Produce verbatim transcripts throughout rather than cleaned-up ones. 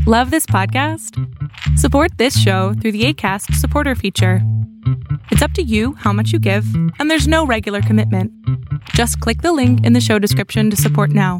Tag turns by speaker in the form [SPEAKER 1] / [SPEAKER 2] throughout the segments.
[SPEAKER 1] Love this podcast? Support this show through the Acast supporter feature. It's up to you how much you give, and there's no regular commitment. Just click the link in the show description to support now.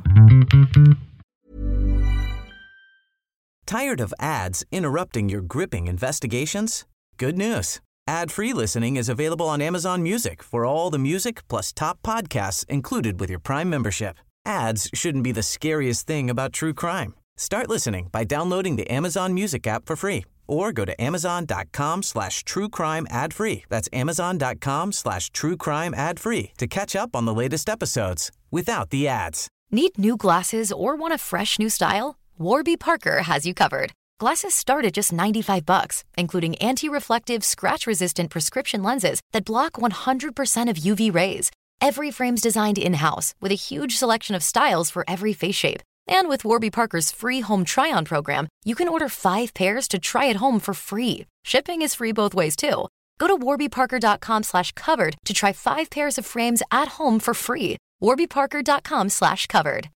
[SPEAKER 2] Tired of ads interrupting your gripping investigations? Good news. Ad-free listening is available on Amazon Music for all the music plus top podcasts included with your Prime membership. Ads shouldn't be the scariest thing about true crime. Start listening by downloading the Amazon Music app for free or go to amazon.com slash true crime ad free. That's amazon.com slash true crime ad free to catch up on the latest episodes without the ads.
[SPEAKER 3] Need new glasses or want a fresh new style? Warby Parker has you covered. Glasses start at just ninety-five bucks, including anti-reflective, scratch-resistant prescription lenses that block one hundred percent of U V rays. Every frame's designed in-house with a huge selection of styles for every face shape. And with Warby Parker's free home try-on program, you can order five pairs to try at home for free. Shipping is free both ways, too. Go to warbyparker.com slash covered to try five pairs of frames at home for free. warbyparker.com slash covered.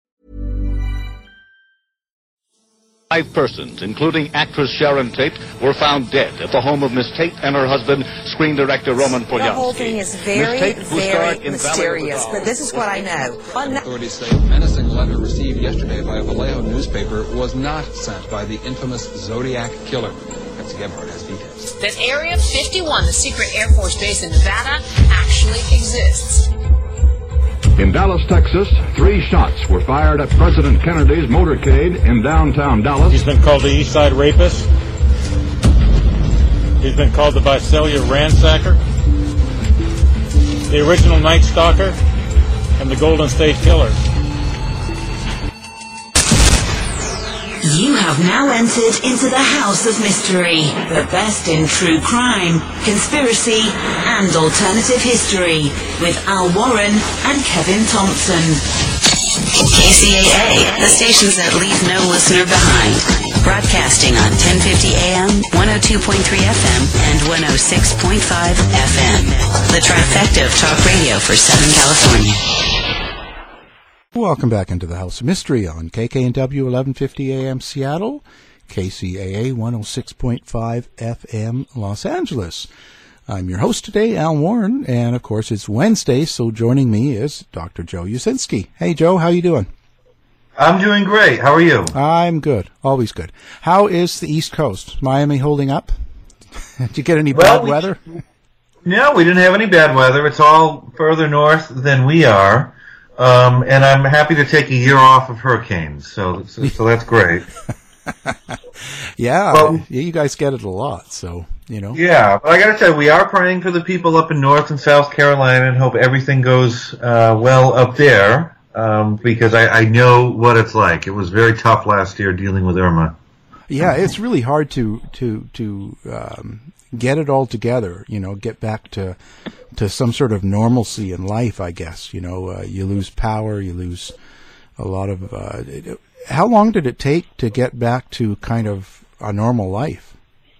[SPEAKER 4] Five persons, including actress Sharon Tate, were found dead at the home of Miss Tate and her husband, screen director Roman Polanski.
[SPEAKER 5] The whole thing is very,
[SPEAKER 4] Tate,
[SPEAKER 5] very mysterious, but this is what I know.
[SPEAKER 6] Authorities say a menacing letter received yesterday by a Vallejo newspaper was not sent by the infamous Zodiac killer. Betsy Gebhardt has details.
[SPEAKER 7] That Area fifty-one, the secret Air Force base in Nevada, actually exists.
[SPEAKER 8] In Dallas, Texas, three shots were fired at President Kennedy's motorcade in downtown Dallas.
[SPEAKER 9] He's been called the East Side Rapist. He's been called the Visalia Ransacker, the original Night Stalker, and the Golden State Killer.
[SPEAKER 10] You have now entered into the House of Mystery, the best in true crime, conspiracy, and alternative history, with Al Warren and Kevin Thompson. K C A A, the stations that leave no listener behind. Broadcasting on ten fifty A M, one oh two point three F M, and one oh six point five F M. The trifecta of talk radio for Southern California.
[SPEAKER 11] Welcome back into the House of Mystery on K K N W eleven fifty A M Seattle, K C A A one oh six point five F M Los Angeles. I'm your host today, Al Warren, and of course it's Wednesday, so joining me is Doctor Joe Usinski. Hey Joe, how you doing?
[SPEAKER 12] I'm doing great. How are you?
[SPEAKER 11] I'm good. Always good. How is the East Coast? Miami holding up? Did you get any
[SPEAKER 12] well,
[SPEAKER 11] bad
[SPEAKER 12] we,
[SPEAKER 11] weather?
[SPEAKER 12] No, we didn't have any bad weather. It's all further north than we are. Um, and I'm happy to take a year off of hurricanes, so so, so that's great.
[SPEAKER 11] yeah,
[SPEAKER 12] but,
[SPEAKER 11] you guys get it a lot, so, you know.
[SPEAKER 12] Yeah, but I got to say, we are praying for the people up in North and South Carolina and hope everything goes uh, well up there, um, because I, I know what it's like. It was very tough last year dealing with Irma.
[SPEAKER 11] Yeah, it's really hard to to to um, get it all together, you know, get back to to some sort of normalcy in life, I guess. You know, uh, you lose power, you lose a lot of... Uh, it, how long did it take to get back to kind of a normal life?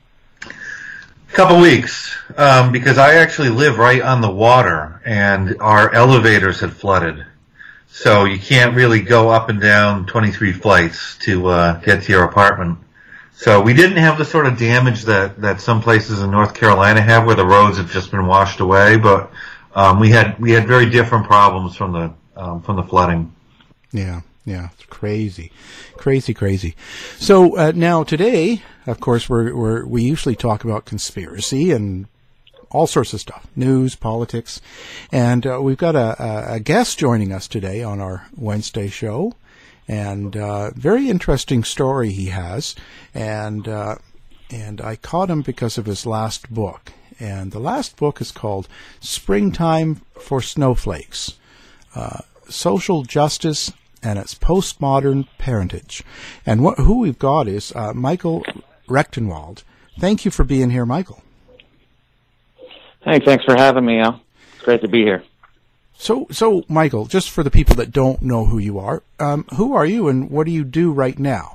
[SPEAKER 12] A couple weeks, um, because I actually live right on the water, and our elevators had flooded. So you can't really go up and down twenty-three flights to uh, get to your apartment. So we didn't have the sort of damage that, that some places in North Carolina have, where the roads have just been washed away. But um, we had we had very different problems from the um, from the flooding.
[SPEAKER 11] Yeah, yeah, it's crazy, crazy, crazy. So uh, now today, of course, we're, we're we usually talk about conspiracy and all sorts of stuff, news, politics, and uh, we've got a, a guest joining us today on our Wednesday show. And uh, very interesting story he has, and uh, and I caught him because of his last book. And the last book is called Springtime for Snowflakes, uh, Social Justice and Its Postmodern Parentage. And what, who we've got is uh, Michael Rectenwald. Thank you for being here, Michael.
[SPEAKER 13] Hey, thanks for having me, Al. It's great to be here.
[SPEAKER 11] So, so Michael, just for the people that don't know who you are, um, who are you and what do you do right now?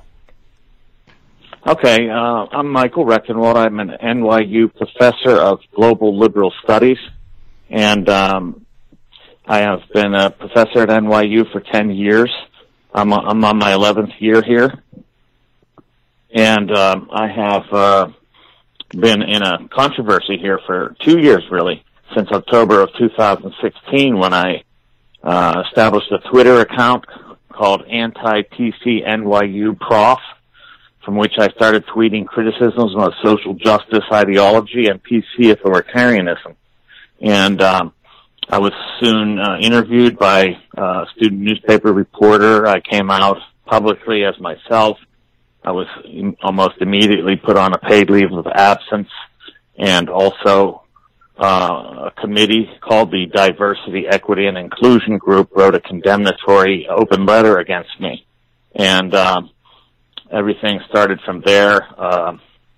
[SPEAKER 13] Okay, uh, I'm Michael Rectenwald. I'm an N Y U professor of global liberal studies, and um, I have been a professor at N Y U for ten years. I'm, I'm on my eleventh year here, And um, I have uh, been in a controversy here for two years, really, since October of two thousand sixteen, when I uh, established a Twitter account called anti-P C N Y U Prof, from which I started tweeting criticisms of social justice ideology and P C authoritarianism. And um, I was soon uh, interviewed by a student newspaper reporter. I came out publicly as myself. I was almost immediately put on a paid leave of absence, and also uh, a committee called the Diversity, Equity, and Inclusion Group wrote a condemnatory open letter against me. And um, everything started from there. Uh,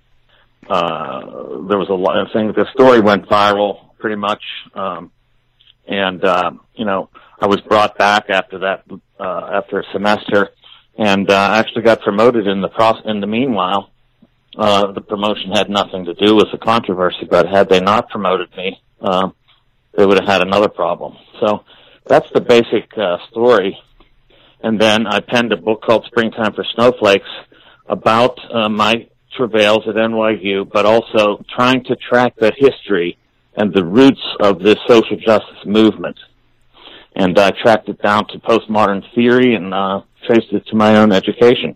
[SPEAKER 13] uh, there was a lot of things. The story went viral pretty much. Um, and, uh, you know, I was brought back after that, uh, after a semester, and, uh, actually got promoted in the process. In the meanwhile, uh, the promotion had nothing to do with the controversy, but had they not promoted me, um, they would have had another problem. So that's the basic, uh, story. And then I penned a book called Springtime for Snowflakes about uh, my travails at N Y U, but also trying to track the history and the roots of this social justice movement. And I tracked it down to postmodern theory and uh, traced it to my own education.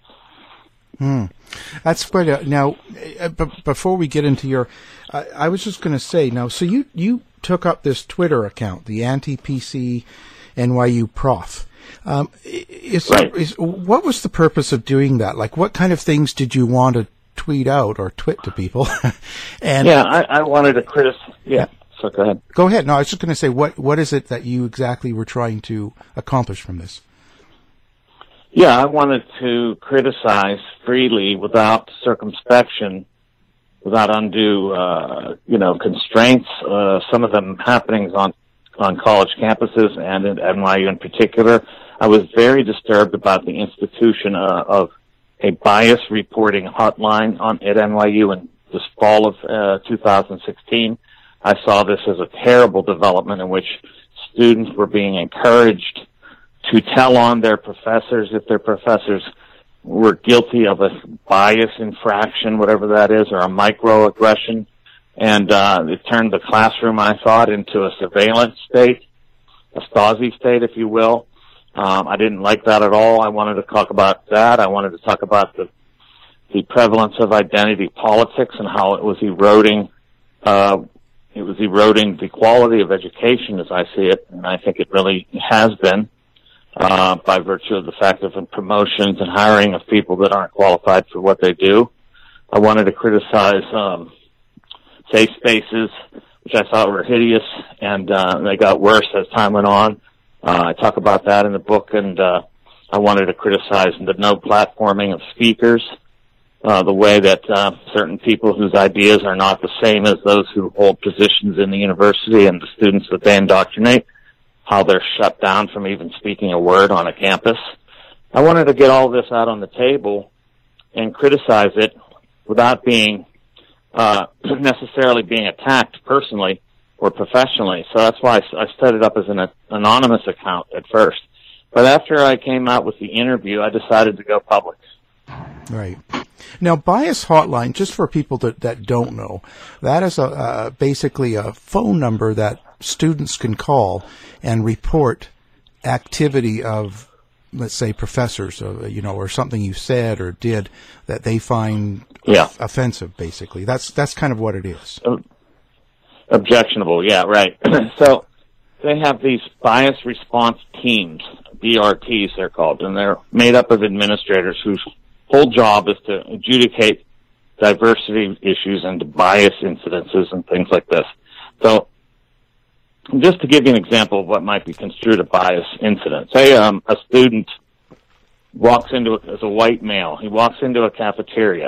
[SPEAKER 11] Hmm. That's quite a... Now, uh, b- before we get into your... I, I was just going to say, now, so you, you took up this Twitter account, the anti-P C N Y U Prof. Um, is,
[SPEAKER 13] right.
[SPEAKER 11] is, what was the purpose of doing that? Like, what kind of things did you want to tweet out or twit to people? and
[SPEAKER 13] Yeah, I, I wanted to criticize... Yeah, so go ahead.
[SPEAKER 11] Go ahead. No, I was just going to say, what what is it that you exactly were trying to accomplish from this?
[SPEAKER 13] Yeah, I wanted to criticize freely without circumspection, without undue, uh, you know, constraints, uh, some of them happenings on on college campuses and at N Y U in particular. I was very disturbed about the institution uh, of a bias reporting hotline on at N Y U in this fall of uh, two thousand sixteen. I saw this as a terrible development in which students were being encouraged to tell on their professors if their professors were guilty of a bias infraction, whatever that is, or a microaggression. And uh, it turned the classroom, I thought, into a surveillance state, a Stasi state, if you will. Um, I didn't like that at all. I wanted to talk about that. I wanted to talk about the the prevalence of identity politics and how it was eroding uh, it was eroding the quality of education as I see it, and I think it really has been uh, by virtue of the fact of promotions and hiring of people that aren't qualified for what they do. I wanted to criticize um, safe spaces, which I thought were hideous, and uh, they got worse as time went on. Uh, I talk about that in the book, and uh, I wanted to criticize the no platforming of speakers, uh, the way that uh, certain people whose ideas are not the same as those who hold positions in the university and the students that they indoctrinate, how they're shut down from even speaking a word on a campus. I wanted to get all this out on the table and criticize it without being uh, necessarily being attacked personally or professionally. So that's why I set it up as an anonymous account at first. But after I came out with the interview, I decided to go public.
[SPEAKER 11] Right. Now, Bias Hotline, just for people that, that don't know, that is a uh, basically a phone number that students can call and report activity of, let's say, professors, uh, you know, or something you said or did that they find
[SPEAKER 13] yeah.
[SPEAKER 11] offensive, basically. That's that's kind of what it is.
[SPEAKER 13] Uh, objectionable, yeah, right. So they have these bias response teams, B R Ts they're called, and they're made up of administrators whose whole job is to adjudicate diversity issues and bias incidences and things like this. So just to give you an example of what might be construed a bias incident, say um, a student walks into, a, as a white male, he walks into a cafeteria.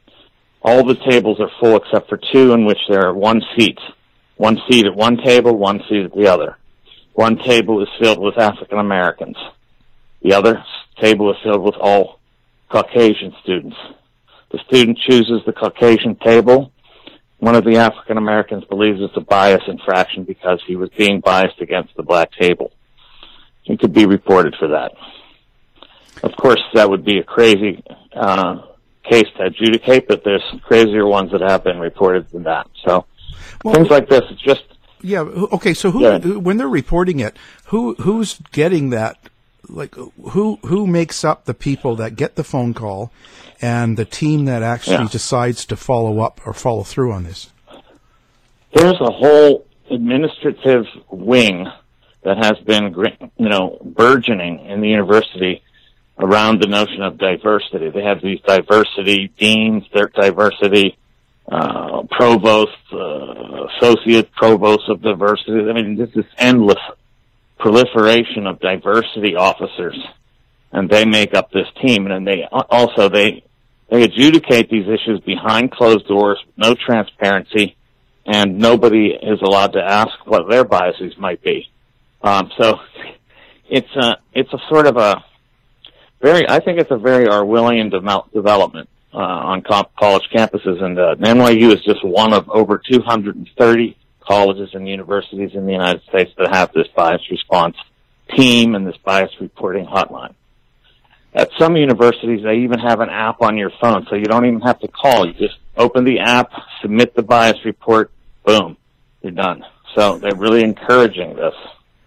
[SPEAKER 13] All the tables are full except for two in which there are one seat. One seat at one table, one seat at the other. One table is filled with African Americans. The other table is filled with all Caucasian students. The student chooses the Caucasian table. One of the African Americans believes it's a bias infraction because he was being biased against the black table. He could be reported for that. Of course, that would be a crazy uh, case to adjudicate, but there's crazier ones that have been reported than that. So
[SPEAKER 11] well,
[SPEAKER 13] things like this, it's just...
[SPEAKER 11] Yeah, okay, so who,
[SPEAKER 13] yeah.
[SPEAKER 11] when they're reporting it, who who's getting that? Like, who who makes up the people that get the phone call and the team that actually
[SPEAKER 13] yeah.
[SPEAKER 11] decides to follow up or follow through on this?
[SPEAKER 13] There's a whole administrative wing that has been, you know, burgeoning in the university around the notion of diversity. They have these diversity deans, their diversity uh, provosts, uh, associate provosts of diversity. I mean, this is endless proliferation of diversity officers, and they make up this team. And they also they they adjudicate these issues behind closed doors, no transparency, and nobody is allowed to ask what their biases might be. Um, so it's a it's a sort of a very I think it's a very Orwellian de- development uh, on comp- college campuses, and uh, N Y U is just one of over two hundred thirty colleges and universities in the United States that have this bias response team and this bias reporting hotline. At some universities, they even have an app on your phone, so you don't even have to call. You just open the app, submit the bias report, boom, you're done. So they're really encouraging this.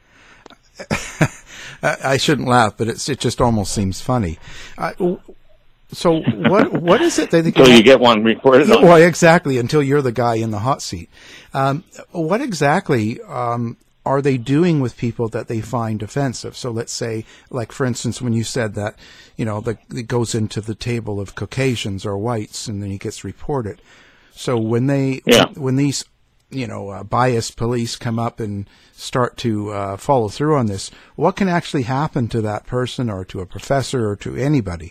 [SPEAKER 11] I shouldn't laugh, but it's, it just almost seems funny. Uh, so what what is it that they
[SPEAKER 13] until you get one reported on?
[SPEAKER 11] Well, exactly, until you're the guy in the hot seat. Um, what exactly um, are they doing with people that they find offensive? So let's say, like for instance, when you said that, you know, the, it goes into the table of Caucasians or whites, and then he gets reported. So when they
[SPEAKER 13] yeah.
[SPEAKER 11] when, when these you know uh, biased police come up and start to uh, follow through on this, what can actually happen to that person or to a professor or to anybody?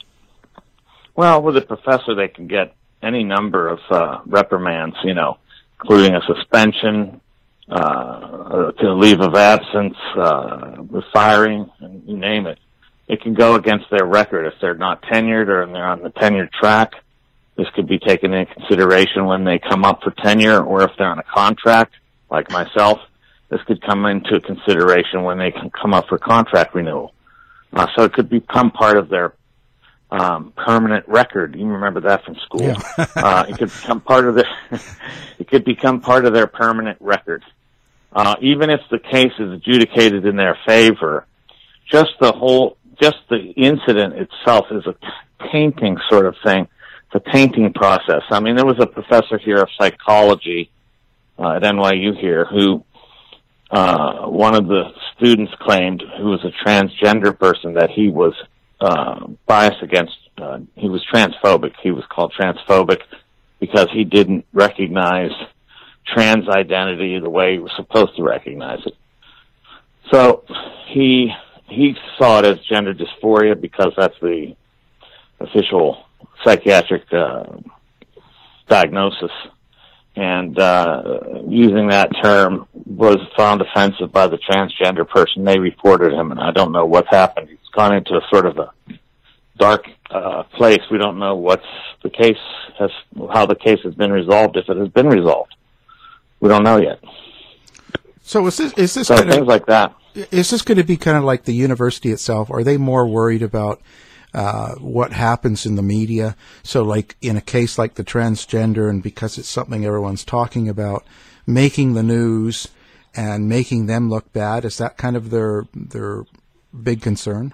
[SPEAKER 13] Well, with a professor, they can get any number of uh, reprimands, you know, including a suspension, uh, a leave of absence, uh, with firing, and you name it. It can go against their record if they're not tenured or they're on the tenured track. This could be taken into consideration when they come up for tenure, or if they're on a contract, like myself. This could come into consideration when they can come up for contract renewal. Uh, so it could become part of their um, permanent record. You remember that from school.
[SPEAKER 11] Yeah.
[SPEAKER 13] uh, it could become part of their, it could become part of their permanent record. Uh, even if the case is adjudicated in their favor, just the whole, just the incident itself is a tainting sort of thing. It's a tainting process. I mean, there was a professor here of psychology uh, at N Y U here who, uh, one of the students claimed, who was a transgender person, that he was uh, biased against, uh, he was transphobic. He was called transphobic because he didn't recognize trans identity the way he was supposed to recognize it. So he he saw it as gender dysphoria because that's the official psychiatric uh, diagnosis, and uh, using that term was found offensive by the transgender person. They reported him, and I don't know what's happened. He's gone into a sort of a dark uh, place. We don't know what's the case has, how the case has been resolved, if it has been resolved. We don't know yet.
[SPEAKER 11] So is this is this
[SPEAKER 13] so
[SPEAKER 11] kind
[SPEAKER 13] things
[SPEAKER 11] of,
[SPEAKER 13] like that?
[SPEAKER 11] Is this going to be kind of like the university itself? Are they more worried about uh, what happens in the media? So, like in a case like the transgender, and because it's something everyone's talking about, making the news and making them look bad. Is that kind of their their big concern?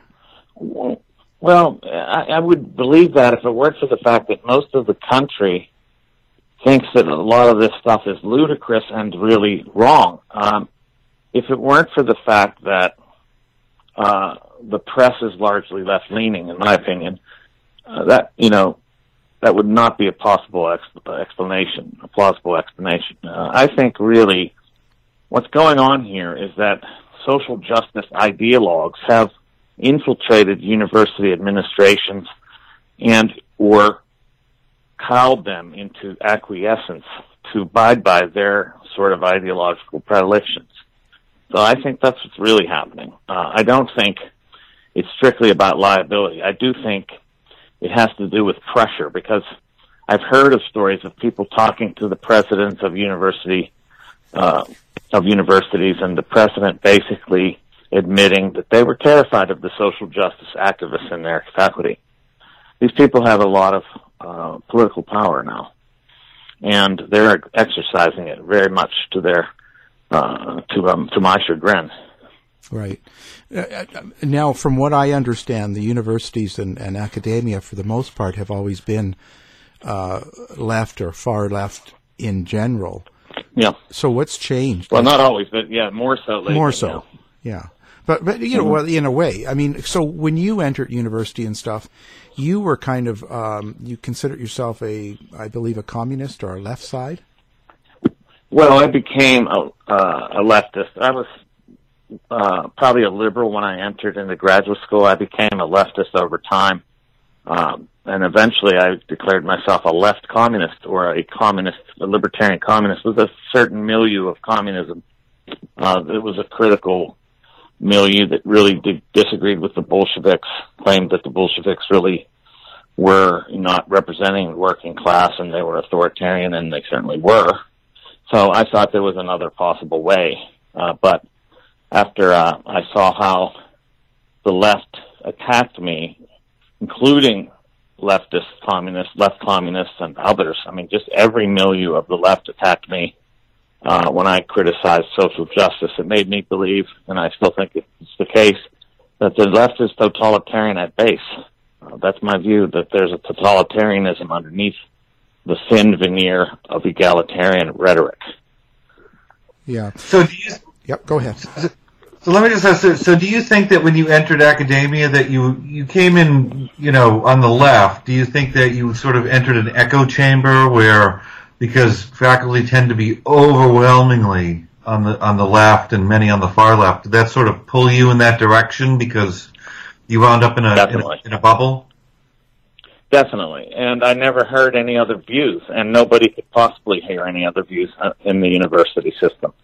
[SPEAKER 13] Well, I, I would believe that if it weren't for the fact that most of the country thinks that a lot of this stuff is ludicrous and really wrong. Um, if it weren't for the fact that uh, the press is largely left-leaning, in my opinion, uh, that, you know, that would not be a possible ex- explanation, a plausible explanation. Uh, I think really what's going on here is that social justice ideologues have infiltrated university administrations and or cowed them into acquiescence to abide by their sort of ideological predilections. So I think that's what's really happening. Uh, I don't think it's strictly about liability. I do think it has to do with pressure, because I've heard of stories of people talking to the presidents of university, uh, of universities, and the president basically admitting that they were terrified of the social justice activists in their faculty. these people have a lot of uh, political power now, and they're exercising it very much to their uh, to um, to my chagrin.
[SPEAKER 11] Right. Uh, now, from what I understand, the universities and, and academia, for the most part, have always been uh, left or far left in general.
[SPEAKER 13] Yeah.
[SPEAKER 11] So what's changed?
[SPEAKER 13] Well, not always, but yeah, more so lately.
[SPEAKER 11] More so,
[SPEAKER 13] now.
[SPEAKER 11] yeah. But, but you know,
[SPEAKER 13] Mm-hmm.
[SPEAKER 11] well, in a way, I mean, so when you entered university and stuff, you were kind of, um, you considered yourself a, I believe, a communist or a left side?
[SPEAKER 13] Well, I became a, uh, a leftist. I was uh, probably a liberal when I entered into graduate school. I became a leftist over time. Um, and eventually I declared myself a left communist, or a communist, a libertarian communist, with a certain milieu of communism. Uh, it was a critical milieu that really did, disagreed with the Bolsheviks, claimed that the Bolsheviks really were not representing the working class, and they were authoritarian, and they certainly were. So I thought there was another possible way. Uh, but after uh, I saw how the left attacked me, including leftist communists, left communists, and others, I mean, just every milieu of the left attacked me uh, when I criticized social justice. It made me believe, and I still think it's the case, that the left is totalitarian at base. Uh, that's my view, that there's a totalitarianism underneath the thin veneer of egalitarian rhetoric.
[SPEAKER 11] Yeah.
[SPEAKER 12] So do you...
[SPEAKER 11] Yep, go ahead.
[SPEAKER 12] So, so let me just ask, so, so do you think that when you entered academia that you, you came in, you know, on the left, do you think that you sort of entered an echo chamber where, because faculty tend to be overwhelmingly on the, on the left and many on the far left, did that sort of pull you in that direction because you wound up in a, in a, in a bubble?
[SPEAKER 13] Definitely. And I never heard any other views, and nobody could possibly hear any other views in the university system.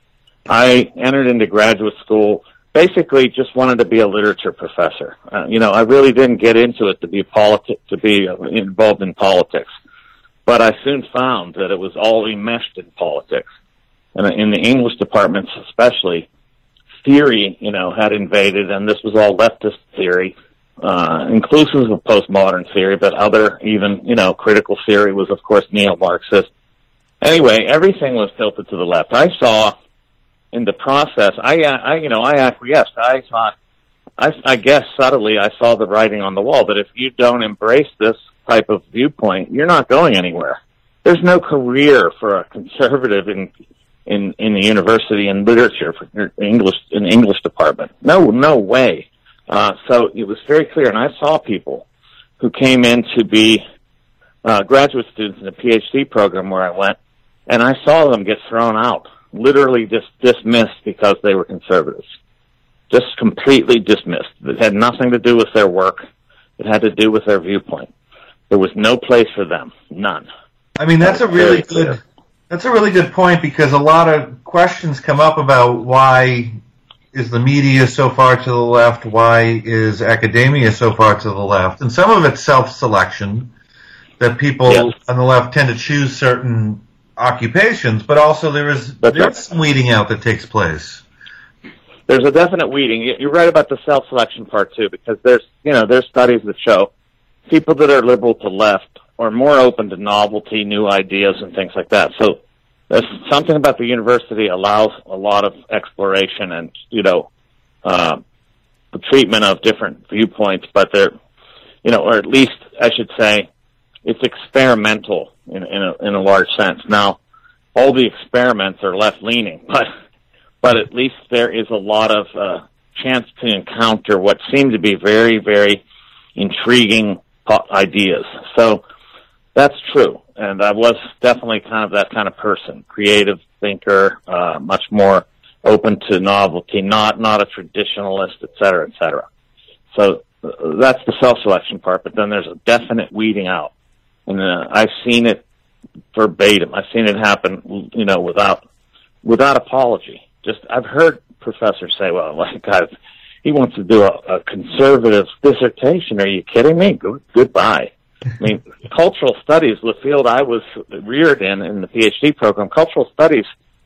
[SPEAKER 13] I entered into graduate school, basically just wanted to be a literature professor. Uh, you know, I really didn't get into it to be politi- to be involved in politics. But I soon found that it was all enmeshed in politics. And in the English departments especially, theory, you know, had invaded, and this was all leftist theory, uh, inclusive of postmodern theory, but other, even, you know, critical theory was, of course, neo-Marxist. Anyway, everything was tilted to the left. I saw in the process, I, I you know, I acquiesced. I thought, I, I guess subtly, I saw the writing on the wall that if you don't embrace this type of viewpoint, you're not going anywhere. There's no career for a conservative in in, in the university in literature for English in the English department. No, no way. Uh, so it was very clear, and I saw people who came in to be uh, graduate students in a PhD program where I went, and I saw them get thrown out, literally just dismissed because they were conservatives. Just completely dismissed. It had nothing to do with their work. It had to do with their viewpoint. There was no place for them. None.
[SPEAKER 12] I mean, that's a really good, that's a really good point, because a lot of questions come up about why is the media so far to the left? Why is academia so far to the left? And some of it's self-selection, that people yes. on the left tend to choose certain occupations, but also there is there's right. some weeding out that takes place.
[SPEAKER 13] There's a definite weeding. You're right about the self-selection part too, because there's, you know, there's studies that show people that are liberal to left are more open to novelty, new ideas, and things like that. So there's something about the university allows a lot of exploration and, you know, uh, the treatment of different viewpoints, but they're, you know, or at least I should say, it's experimental in, in a, in a large sense. Now, all the experiments are left-leaning, but but at least there is a lot of uh, chance to encounter what seem to be very, very intriguing ideas. So that's true, and I was definitely kind of that kind of person, creative thinker, uh, much more open to novelty, not not a traditionalist, et cetera, et cetera. So uh, that's the self-selection part, but then there's a definite weeding out. And uh, I've seen it verbatim. I've seen it happen, you know, without without apology. Just I've heard professors say, "Well, my God, he wants to do a, a conservative dissertation. Are you kidding me? Good, goodbye." I mean, cultural studies, the field I was reared in in the PhD program, cultural studies.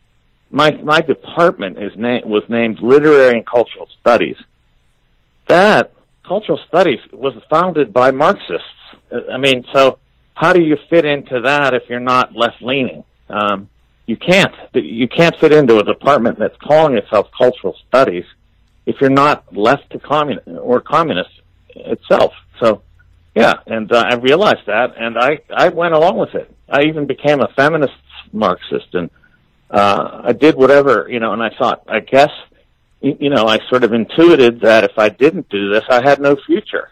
[SPEAKER 13] My my department is na- was named Literary and Cultural Studies. That cultural studies was founded by Marxists. I mean, so how do you fit into that if you're not left-leaning? Um, you can't. You can't fit into a department that's calling itself cultural studies if you're not left to communist or communist itself. So, yeah, and uh, I realized that, and I, I went along with it. I even became a feminist Marxist, and uh, I did whatever, you know, and I thought, I guess, you, you know, I sort of intuited that if I didn't do this, I had no future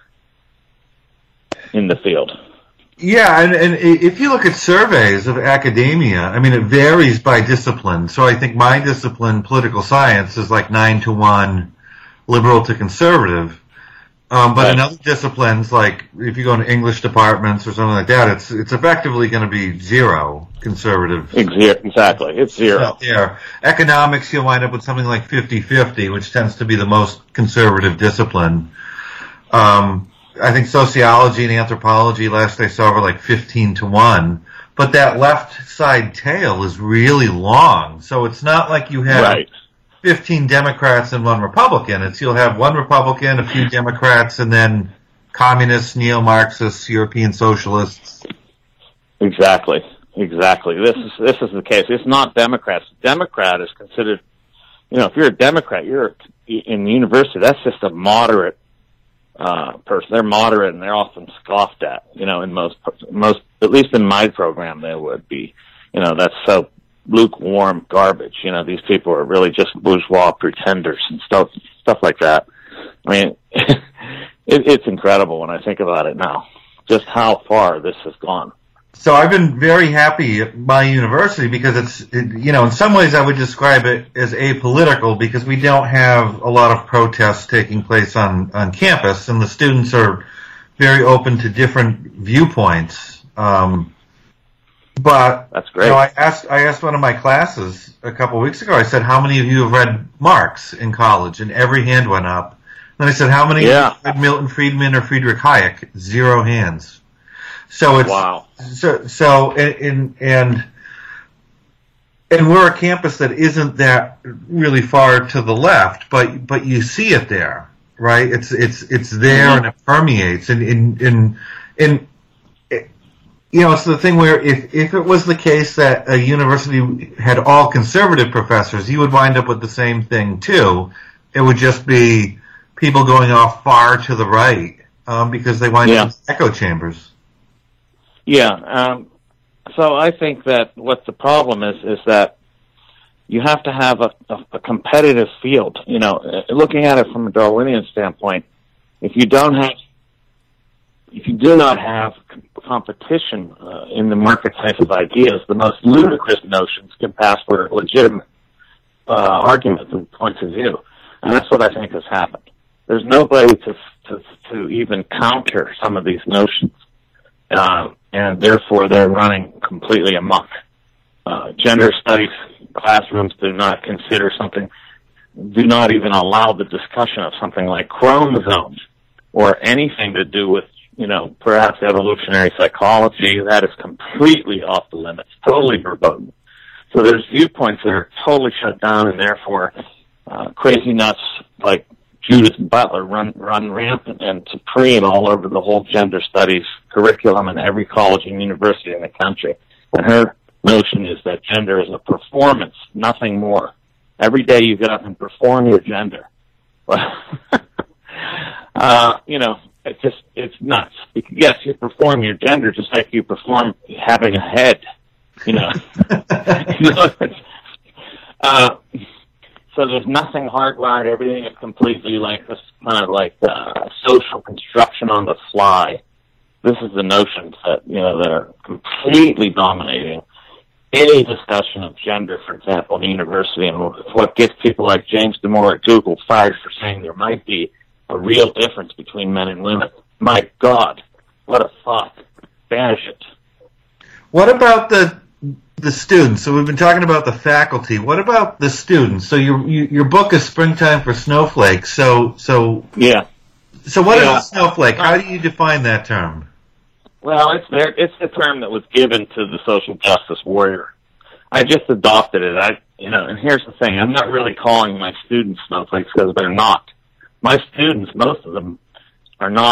[SPEAKER 13] in the field.
[SPEAKER 12] Yeah, and, and if you look at surveys of academia, I mean, it varies by discipline. So I think my discipline, political science, is like nine to one liberal to conservative. Um, but right. in other disciplines, like if you go into English departments or something like that, it's it's effectively going to be zero conservative.
[SPEAKER 13] Exactly, it's zero.
[SPEAKER 12] Yeah. Economics, you'll wind up with something like fifty-fifty, which tends to be the most conservative discipline. Um, I think sociology and anthropology, last I saw, were like fifteen to one. But that left side tail is really long, so it's not like you have
[SPEAKER 13] right.
[SPEAKER 12] fifteen Democrats and one Republican. It's you'll have one Republican, a few Democrats, and then communists, neo-Marxists, European socialists.
[SPEAKER 13] Exactly, exactly. This is this is the case. It's not Democrats. Democrat is considered, you know, if you're a Democrat, you're in university. That's just a moderate uh, person. They're moderate, and they're often scoffed at. You know, in most most at least in my program, they would be. You know, that's so lukewarm garbage. You know, these people are really just bourgeois pretenders and stuff, stuff like that. I mean, it, it's incredible when I think about it now, just how far this has gone.
[SPEAKER 12] So I've been very happy at my university because it's, it, you know, in some ways I would describe it as apolitical because we don't have a lot of protests taking place on, on campus, and the students are very open to different viewpoints. Um, But
[SPEAKER 13] that's great.
[SPEAKER 12] You know, I asked I asked one of my classes a couple of weeks ago. I said, "How many of you have read Marx in college?" And every hand went up. Then I said, "How many
[SPEAKER 13] yeah.
[SPEAKER 12] of you have read Milton Friedman or Friedrich Hayek?" Zero hands. So it's
[SPEAKER 13] wow.
[SPEAKER 12] So so and and and we're a campus that isn't that really far to the left, but but you see it there, right? It's it's it's there mm-hmm. and it permeates, and in in in. You know, it's the thing where if, if it was the case that a university had all conservative professors, you would wind up with the same thing, too. It would just be people going off far to the right um, because they wind
[SPEAKER 13] yeah.
[SPEAKER 12] up in echo chambers.
[SPEAKER 13] Yeah. Um, so I think that what the problem is is that you have to have a, a, a competitive field. You know, looking at it from a Darwinian standpoint, if you don't have If you do not have competition uh, in the marketplace of ideas, the most ludicrous notions can pass for legitimate uh, arguments and points of view, and that's what I think has happened. There's nobody to to, to even counter some of these notions, uh, and therefore they're running completely amok. Uh, gender studies classrooms do not consider something, do not even allow the discussion of something like chromosomes or anything to do with, you know, perhaps evolutionary psychology. That is completely off the limits, totally verboten. So there's viewpoints that are totally shut down, and therefore uh, crazy nuts like Judith Butler run run rampant and supreme all over the whole gender studies curriculum in every college and university in the country. And her notion is that gender is a performance, nothing more. Every day you get up and perform your gender. uh, you know, It's just, it's nuts. Yes, you perform your gender just like you perform having a head, you know. you know uh, so there's nothing hardwired. Everything is completely like this kind of like uh, social construction on the fly. This is the notions that, you know, that are completely dominating any discussion of gender, for example, in the university, and what gets people like James Damore at Google fired for saying there might be a real difference between men and women. My God, what a thought. Banish it.
[SPEAKER 12] What about the the students? So we've been talking about the faculty. What about the students? So your you, your book is Springtime for Snowflakes. So so
[SPEAKER 13] yeah.
[SPEAKER 12] So what
[SPEAKER 13] yeah.
[SPEAKER 12] is a snowflake? How do you define that term?
[SPEAKER 13] Well, it's there. It's the term that was given to the social justice warrior. I just adopted it. I you know, and here's the thing. I'm not really calling my students snowflakes because they're not. My students, most of them, are not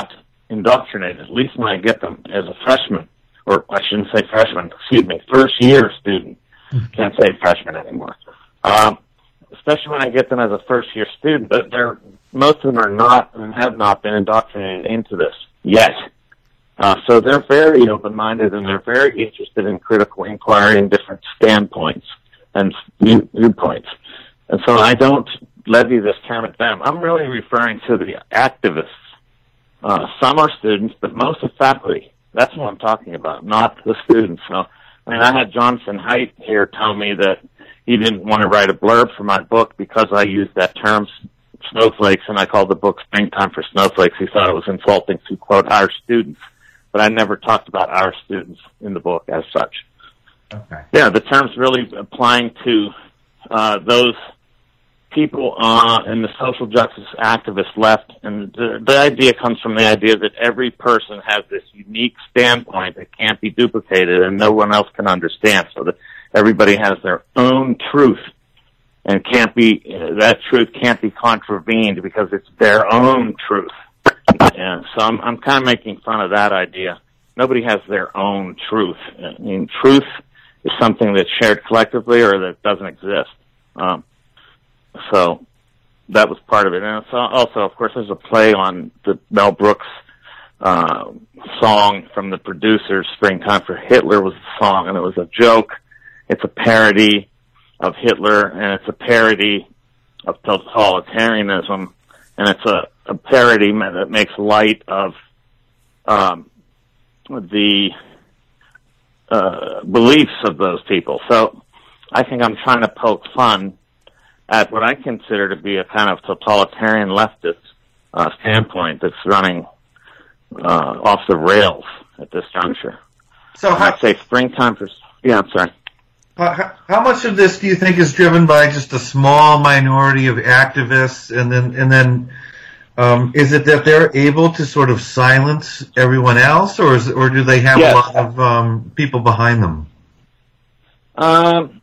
[SPEAKER 13] indoctrinated, at least when I get them as a freshman, or I shouldn't say freshman, excuse me, first year student. Can't say freshman anymore. Um, especially when I get them as a first year student, but they're, most of them are not and have not been indoctrinated into this yet. Uh, so they're very open-minded and they're very interested in critical inquiry and different standpoints and view, viewpoints. And so I don't levy this term at them. I'm really referring to the activists. Uh, some are students, but most are faculty. That's what I'm talking about, not the students. So, I mean, I had Jonathan Haidt here tell me that he didn't want to write a blurb for my book because I used that term, snowflakes, and I called the book Springtime for Snowflakes. He thought it was insulting to, quote, our students. But I never talked about our students in the book as such.
[SPEAKER 12] Okay.
[SPEAKER 13] Yeah, the term's really applying to uh, those people uh, in the social justice activist left, and the, the idea comes from the idea that every person has this unique standpoint that can't be duplicated and no one else can understand, so that everybody has their own truth and can't be, that truth can't be contravened because it's their own truth. And so I'm, I'm kind of making fun of that idea. Nobody has their own truth. I mean, truth is something that's shared collectively or that doesn't exist. Um, so that was part of it. And so also, of course, there's a play on the Mel Brooks uh, song from the producers, Springtime for Hitler was the song, and it was a joke. It's a parody of Hitler, and it's a parody of totalitarianism, and it's a, a parody that makes light of um, the uh, beliefs of those people. So I think I'm trying to poke fun at what I consider to be a kind of totalitarian leftist uh, standpoint that's running uh, off the rails at this juncture.
[SPEAKER 12] So how,
[SPEAKER 13] I say Springtime for... Yeah, I'm sorry.
[SPEAKER 12] How, how much of this do you think is driven by just a small minority of activists, and then and then um, is it that they're able to sort of silence everyone else, or is or do they have yes. a lot of um, people behind them?
[SPEAKER 13] Um.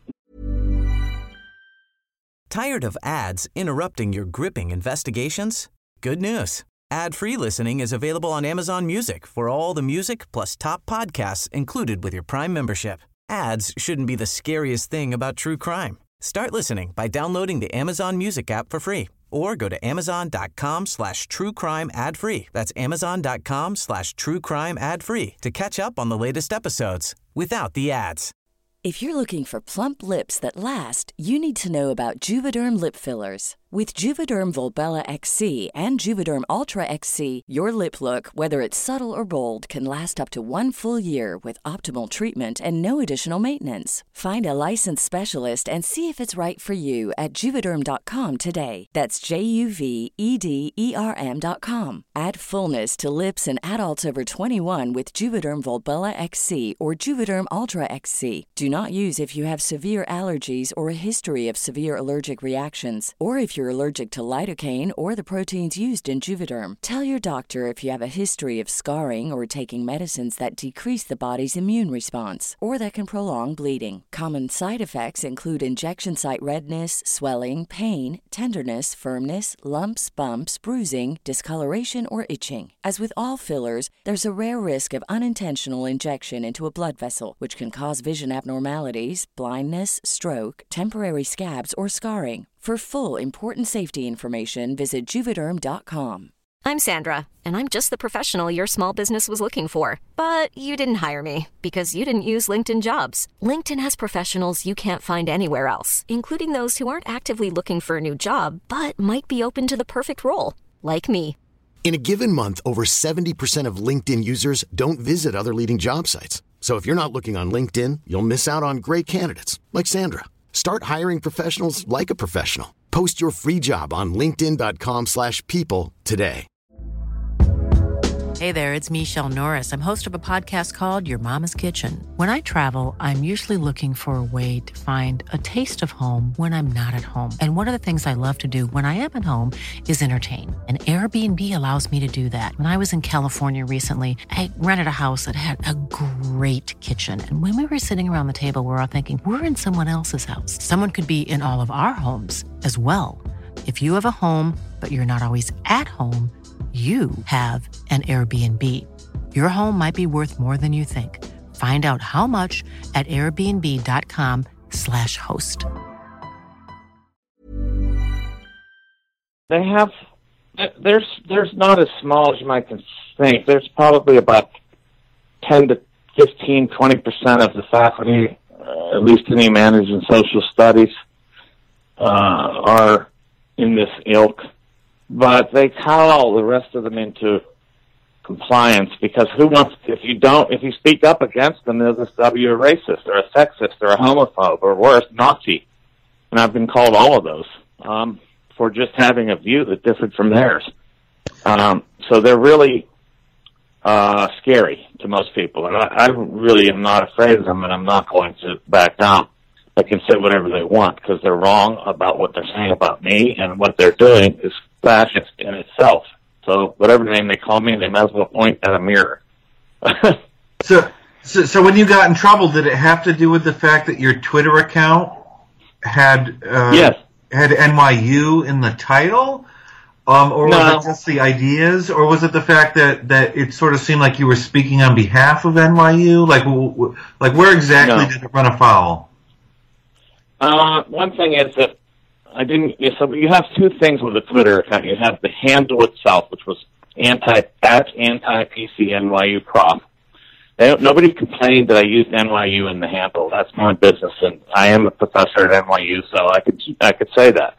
[SPEAKER 2] Tired of ads interrupting your gripping investigations? Good news. Ad-free listening is available on Amazon Music for all the music plus top podcasts included with your Prime membership. Ads shouldn't be the scariest thing about true crime. Start listening by downloading the Amazon Music app for free or go to amazon.com slash true crime ad free. That's amazon.com slash true crime ad free to catch up on the latest episodes without the ads.
[SPEAKER 14] If you're looking for plump lips that last, you need to know about Juvederm lip fillers. With Juvederm Volbella X C and Juvederm Ultra X C, your lip look, whether it's subtle or bold, can last up to one full year with optimal treatment and no additional maintenance. Find a licensed specialist and see if it's right for you at Juvederm dot com today. That's J U V E D E R M dot com. Add fullness to lips in adults over twenty-one with Juvederm Volbella X C or Juvederm Ultra X C. Do not use if you have severe allergies or a history of severe allergic reactions, or if you're allergic to lidocaine or the proteins used in Juvederm. Tell your doctor if you have a history of scarring or taking medicines that decrease the body's immune response or that can prolong bleeding. Common side effects include injection site redness, swelling, pain, tenderness, firmness, lumps, bumps, bruising, discoloration, or itching. As with all fillers, there's a rare risk of unintentional injection into a blood vessel, which can cause vision abnormalities, blindness, stroke, temporary scabs, or scarring. For full, important safety information, visit Juvederm dot com.
[SPEAKER 15] I'm Sandra, and I'm just the professional your small business was looking for. But you didn't hire me, because you didn't use LinkedIn Jobs. LinkedIn has professionals you can't find anywhere else, including those who aren't actively looking for a new job, but might be open to the perfect role, like me.
[SPEAKER 16] In a given month, over seventy percent of LinkedIn users don't visit other leading job sites. So if you're not looking on LinkedIn, you'll miss out on great candidates, like Sandra. Start hiring professionals like a professional. Post your free job on linkedin.com slash people today.
[SPEAKER 17] Hey there, it's Michelle Norris. I'm host of a podcast called Your Mama's Kitchen. When I travel, I'm usually looking for a way to find a taste of home when I'm not at home. And one of the things I love to do when I am at home is entertain. And Airbnb allows me to do that. When I was in California recently, I rented a house that had a great kitchen. And when we were sitting around the table, we were all thinking, we're in someone else's house. Someone could be in all of our homes as well. If you have a home, but you're not always at home, you have an Airbnb. Your home might be worth more than you think. Find out how much at airbnb.com slash host.
[SPEAKER 13] They have, there's there's not as small as you might think. There's probably about ten to fifteen, twenty percent of the faculty, uh, at least in humanities and social studies, uh, are in this ilk. But they call the rest of them into compliance, because who wants, if you don't, if you speak up against them, they'll just dub you a racist or a sexist or a homophobe or worse, Nazi. And I've been called all of those. Um, for just having a view that differed from theirs. Um, so they're really uh, scary to most people. And I, I really am not afraid of them, and I'm not going to back down. They can say whatever they want, because they're wrong about what they're saying about me, and what they're doing is fascist in itself. So whatever name they call me, they might as well point at a mirror.
[SPEAKER 12] so, so, so when you got in trouble, did it have to do with the fact that your Twitter account had... Uh,
[SPEAKER 13] yes.
[SPEAKER 12] had N Y U in the title, um, or
[SPEAKER 13] no.
[SPEAKER 12] was it just the ideas, or was it the fact that, that it sort of seemed like you were speaking on behalf of N Y U? Like, w- like where exactly
[SPEAKER 13] no.
[SPEAKER 12] did it run afoul?
[SPEAKER 13] Uh, one thing is that I didn't. So you have two things with the Twitter account. You have the handle itself, which was anti at anti P C N Y U prof. They don't, nobody complained that I used N Y U in the handle. That's my business, and I am a professor at N Y U, so I could I could say that.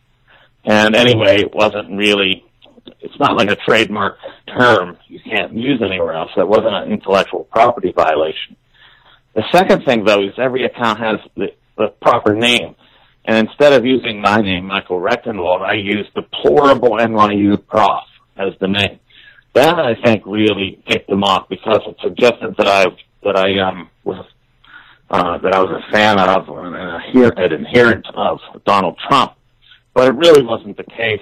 [SPEAKER 13] And anyway, it wasn't really. It's not like a trademark term you can't use anywhere else. That wasn't an intellectual property violation. The second thing, though, is every account has the, the proper name, and instead of using my name, Michael Rectenwald, I used deplorable N Y U prof as the name. That, I think, really ticked them off, because it suggested that I that I um was uh, that I was a fan of and an adherent of Donald Trump, but it really wasn't the case.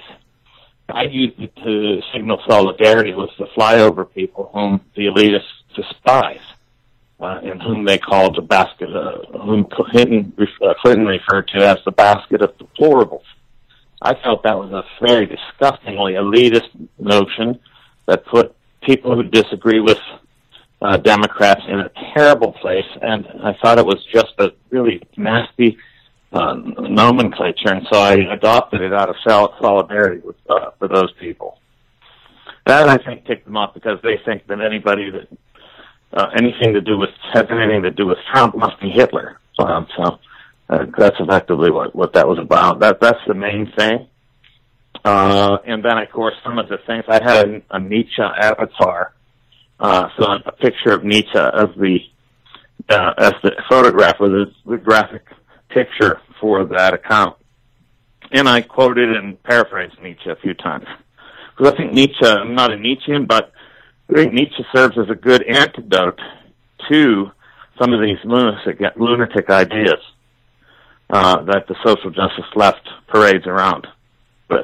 [SPEAKER 13] I used it to signal solidarity with the flyover people whom the elitists despise, uh, and whom they called the basket, uh, whom Clinton, uh, Clinton referred to as the basket of deplorables. I felt that was a very disgustingly elitist notion that put people who disagree with uh, Democrats in a terrible place, and I thought it was just a really nasty uh, nomenclature, and so I adopted it out of solidarity with uh, for those people. That, I think, ticked them off, because they think that anybody that uh, anything to do with has anything to do with Trump must be Hitler. Um, so uh, that's effectively what what that was about. That that's the main thing. Uh, and then, of course, some of the things, I had a, a Nietzsche avatar, uh, so a picture of Nietzsche as the, uh, as the photograph, or the, the graphic picture for that account. And I quoted and paraphrased Nietzsche a few times. Because I think Nietzsche, I'm not a Nietzschean, but I think Nietzsche serves as a good antidote to some of these lunatic, lunatic ideas, uh, that the social justice left parades around with.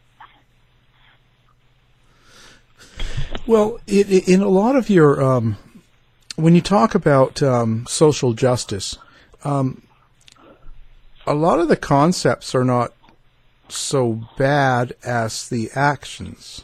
[SPEAKER 11] Well, it, it, in a lot of your, um, when you talk about um, social justice, um, a lot of the concepts are not so bad as the actions.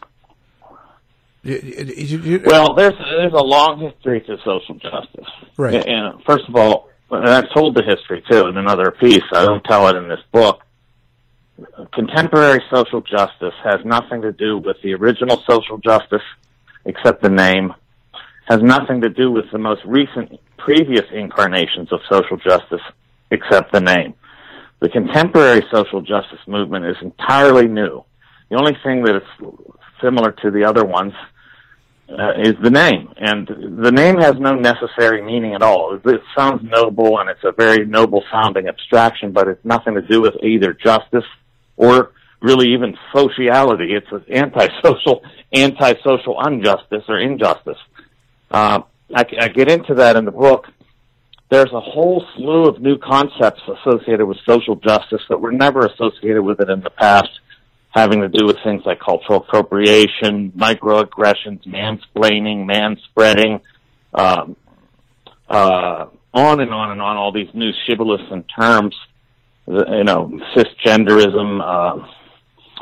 [SPEAKER 13] Well, there's there's a long history to social justice.
[SPEAKER 11] Right.
[SPEAKER 13] And, and first of all, and I've told the history too in another piece. I don't tell it in this book. Contemporary social justice has nothing to do with the original social justice, except the name. Has nothing to do with the most recent, previous incarnations of social justice, except the name. The contemporary social justice movement is entirely new. The only thing that is similar to the other ones uh, is the name. And the name has no necessary meaning at all. It sounds noble, and it's a very noble-sounding abstraction, but it's nothing to do with either justice or really even sociality. It's an antisocial, antisocial injustice or injustice. Uh, I, I get into that in the book. There's a whole slew of new concepts associated with social justice that were never associated with it in the past, having to do with things like cultural appropriation, microaggressions, mansplaining, manspreading, um, uh, on and on and on, all these new shibboleths and terms, you know, cisgenderism, uh,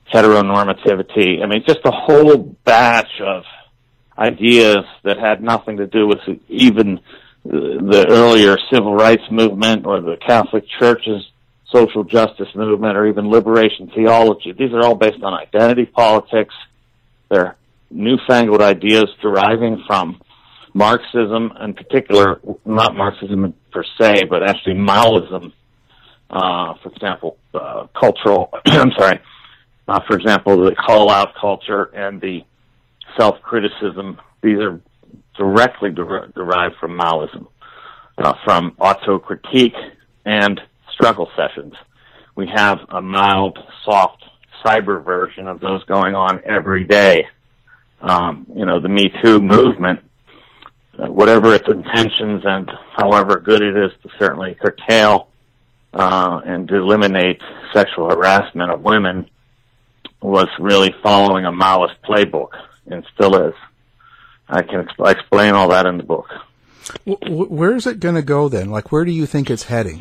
[SPEAKER 13] heteronormativity. I mean, just a whole batch of ideas that had nothing to do with even the earlier civil rights movement or the Catholic Church's social justice movement or even liberation theology. These are all based on identity politics. They're newfangled ideas deriving from Marxism, in particular, not Marxism per se, but actually Maoism. Uh, for example, uh, cultural, I'm sorry, uh, for example, the call-out culture and the self-criticism. These are directly der- derived from Maoism, uh, from auto-critique and struggle sessions. We have a mild, soft cyber version of those going on every day. Um, you know, the Me Too movement, uh, whatever its intentions and however good it is to certainly curtail uh, and to eliminate sexual harassment of women, was really following a Maoist playbook, and still is. I can exp- explain all that in the book.
[SPEAKER 11] Where is it going to go then? Like, where do you think it's heading?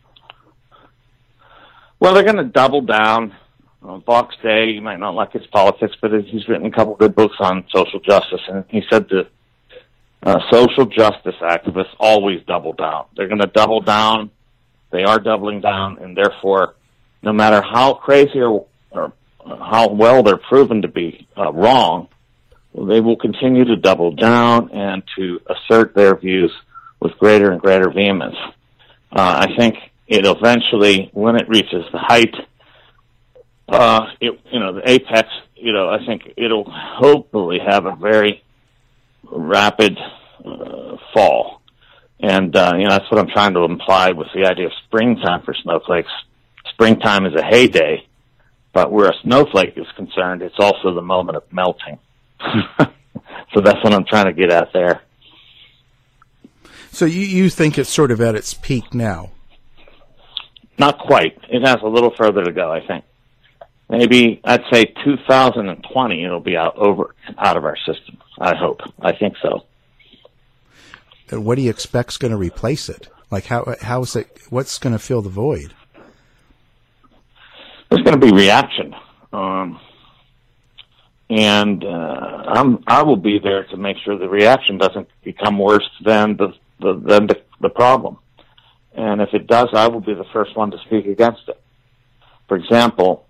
[SPEAKER 13] Well, they're going to double down. Uh, Box Day, you might not like his politics, but he's written a couple good books on social justice, and he said that uh, social justice activists always double down. They're going to double down. They are doubling down, and therefore, no matter how crazy or, or how well they're proven to be uh, wrong, they will continue to double down and to assert their views with greater and greater vehemence. Uh, I think it eventually, when it reaches the height, uh, it, you know, the apex, you know, I think it'll hopefully have a very rapid uh, fall. And, uh, you know, that's what I'm trying to imply with the idea of springtime for snowflakes. Springtime is a heyday, but where a snowflake is concerned, it's also the moment of melting. So that's what I'm trying to get at there.
[SPEAKER 11] So you, you think it's sort of at its peak now?
[SPEAKER 13] Not quite. It has a little further to go, I think. Maybe, I'd say two thousand twenty, it'll be out over out of our system. I hope. I think so.
[SPEAKER 11] And what do you expect's going to replace it? Like, how how is it? What's going to fill the void?
[SPEAKER 13] There's going to be reaction, um, and uh, I'm I will be there to make sure the reaction doesn't become worse than the, the than the, the problem. And if it does, I will be the first one to speak against it. For example,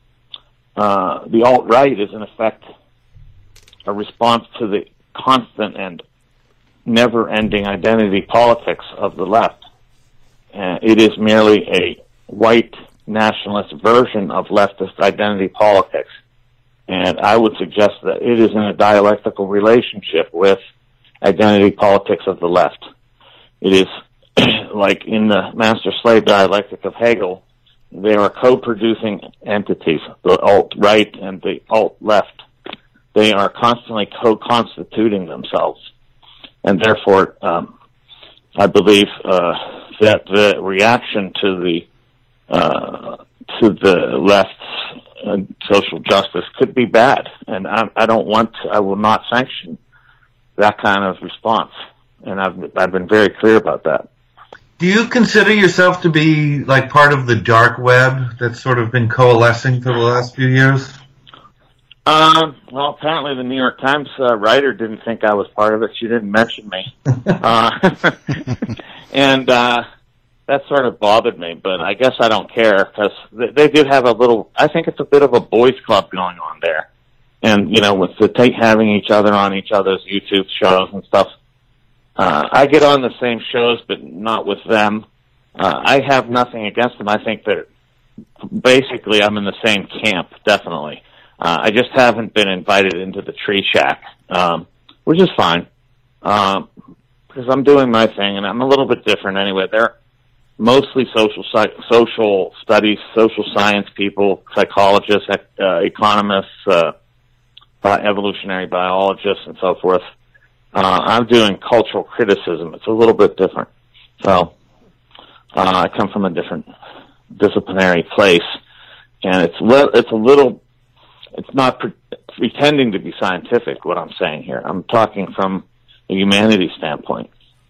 [SPEAKER 13] uh, the alt-right is in effect a response to the constant and never-ending identity politics of the left. Uh, it is merely a white nationalist version of leftist identity politics. And I would suggest that it is in a dialectical relationship with identity politics of the left. It is like in the master-slave dialectic of Hegel, they are co-producing entities, the alt-right and the alt-left. They are constantly co-constituting themselves. And therefore, um, I believe uh, that the reaction to the uh, to the left's uh, social justice could be bad, and I, I don't want to, I will not sanction that kind of response, and I've I've been very clear about that.
[SPEAKER 12] Do you consider yourself to be like part of the dark web that's sort of been coalescing for the last few years?
[SPEAKER 13] Um, well, apparently the New York Times uh, writer didn't think I was part of it. She didn't mention me. uh, and uh, that sort of bothered me, but I guess I don't care because they, they do have a little, I think it's a bit of a boys club going on there. And, you know, with the take having each other on each other's YouTube shows and stuff, uh, I get on the same shows, but not with them. Uh, I have nothing against them. I think that basically I'm in the same camp, definitely. Uh, I just haven't been invited into the Tree Shack, um, which is fine, um, because I'm doing my thing, and I'm a little bit different anyway. They're mostly social social studies, social science people, psychologists, uh, economists, uh, uh, evolutionary biologists, and so forth. Uh, I'm doing cultural criticism. It's a little bit different. So uh, I come from a different disciplinary place, and it's li- it's a little. It's not pre- pretending to be scientific, what I'm saying here. I'm talking from a humanities standpoint.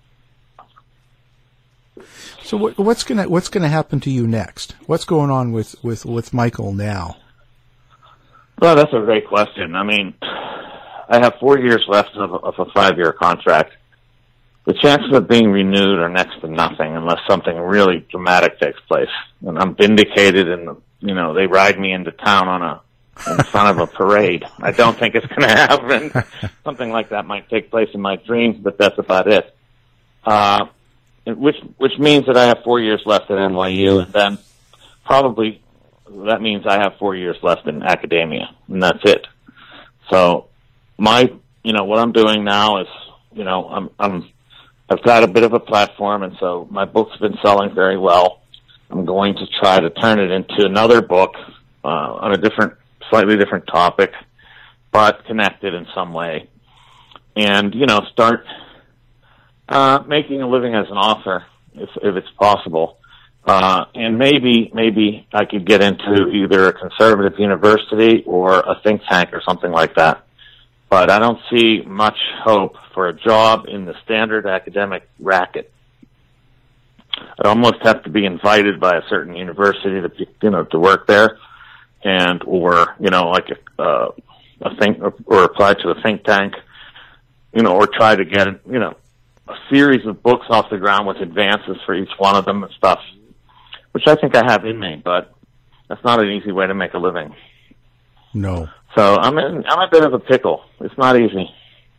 [SPEAKER 11] So what, what's going to what's going to happen to you next? What's going on with, with, with Michael now?
[SPEAKER 13] Well, that's a great question. I mean, I have four years left of, of a five-year contract. The chances of being renewed are next to nothing unless something really dramatic takes place. And I'm vindicated, and you know they ride me into town on a in front of a parade. I don't think it's going to happen. Something like that might take place in my dreams, but that's about it. Uh, which which means that I have four years left at N Y U, and then probably that means I have four years left in academia, and that's it. So my, you know, what I'm doing now is, you know, I'm I'm I've got a bit of a platform, and so my book's been selling very well. I'm going to try to turn it into another book uh, on a different, slightly different topic, but connected in some way. And, you know, start uh, making a living as an author, if, if it's possible. Uh, and maybe, maybe I could get into either a conservative university or a think tank or something like that. But I don't see much hope for a job in the standard academic racket. I'd almost have to be invited by a certain university to, you know, to work there, and or you know, like a, uh, a think or, or apply to a think tank, you know, or try to get, you know, a series of books off the ground with advances for each one of them and stuff, which I think I have in me. But that's not an easy way to make a living.
[SPEAKER 11] No.
[SPEAKER 13] So I'm in, I'm a bit of a pickle. It's not easy.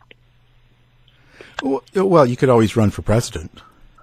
[SPEAKER 11] Well, you could always run for president.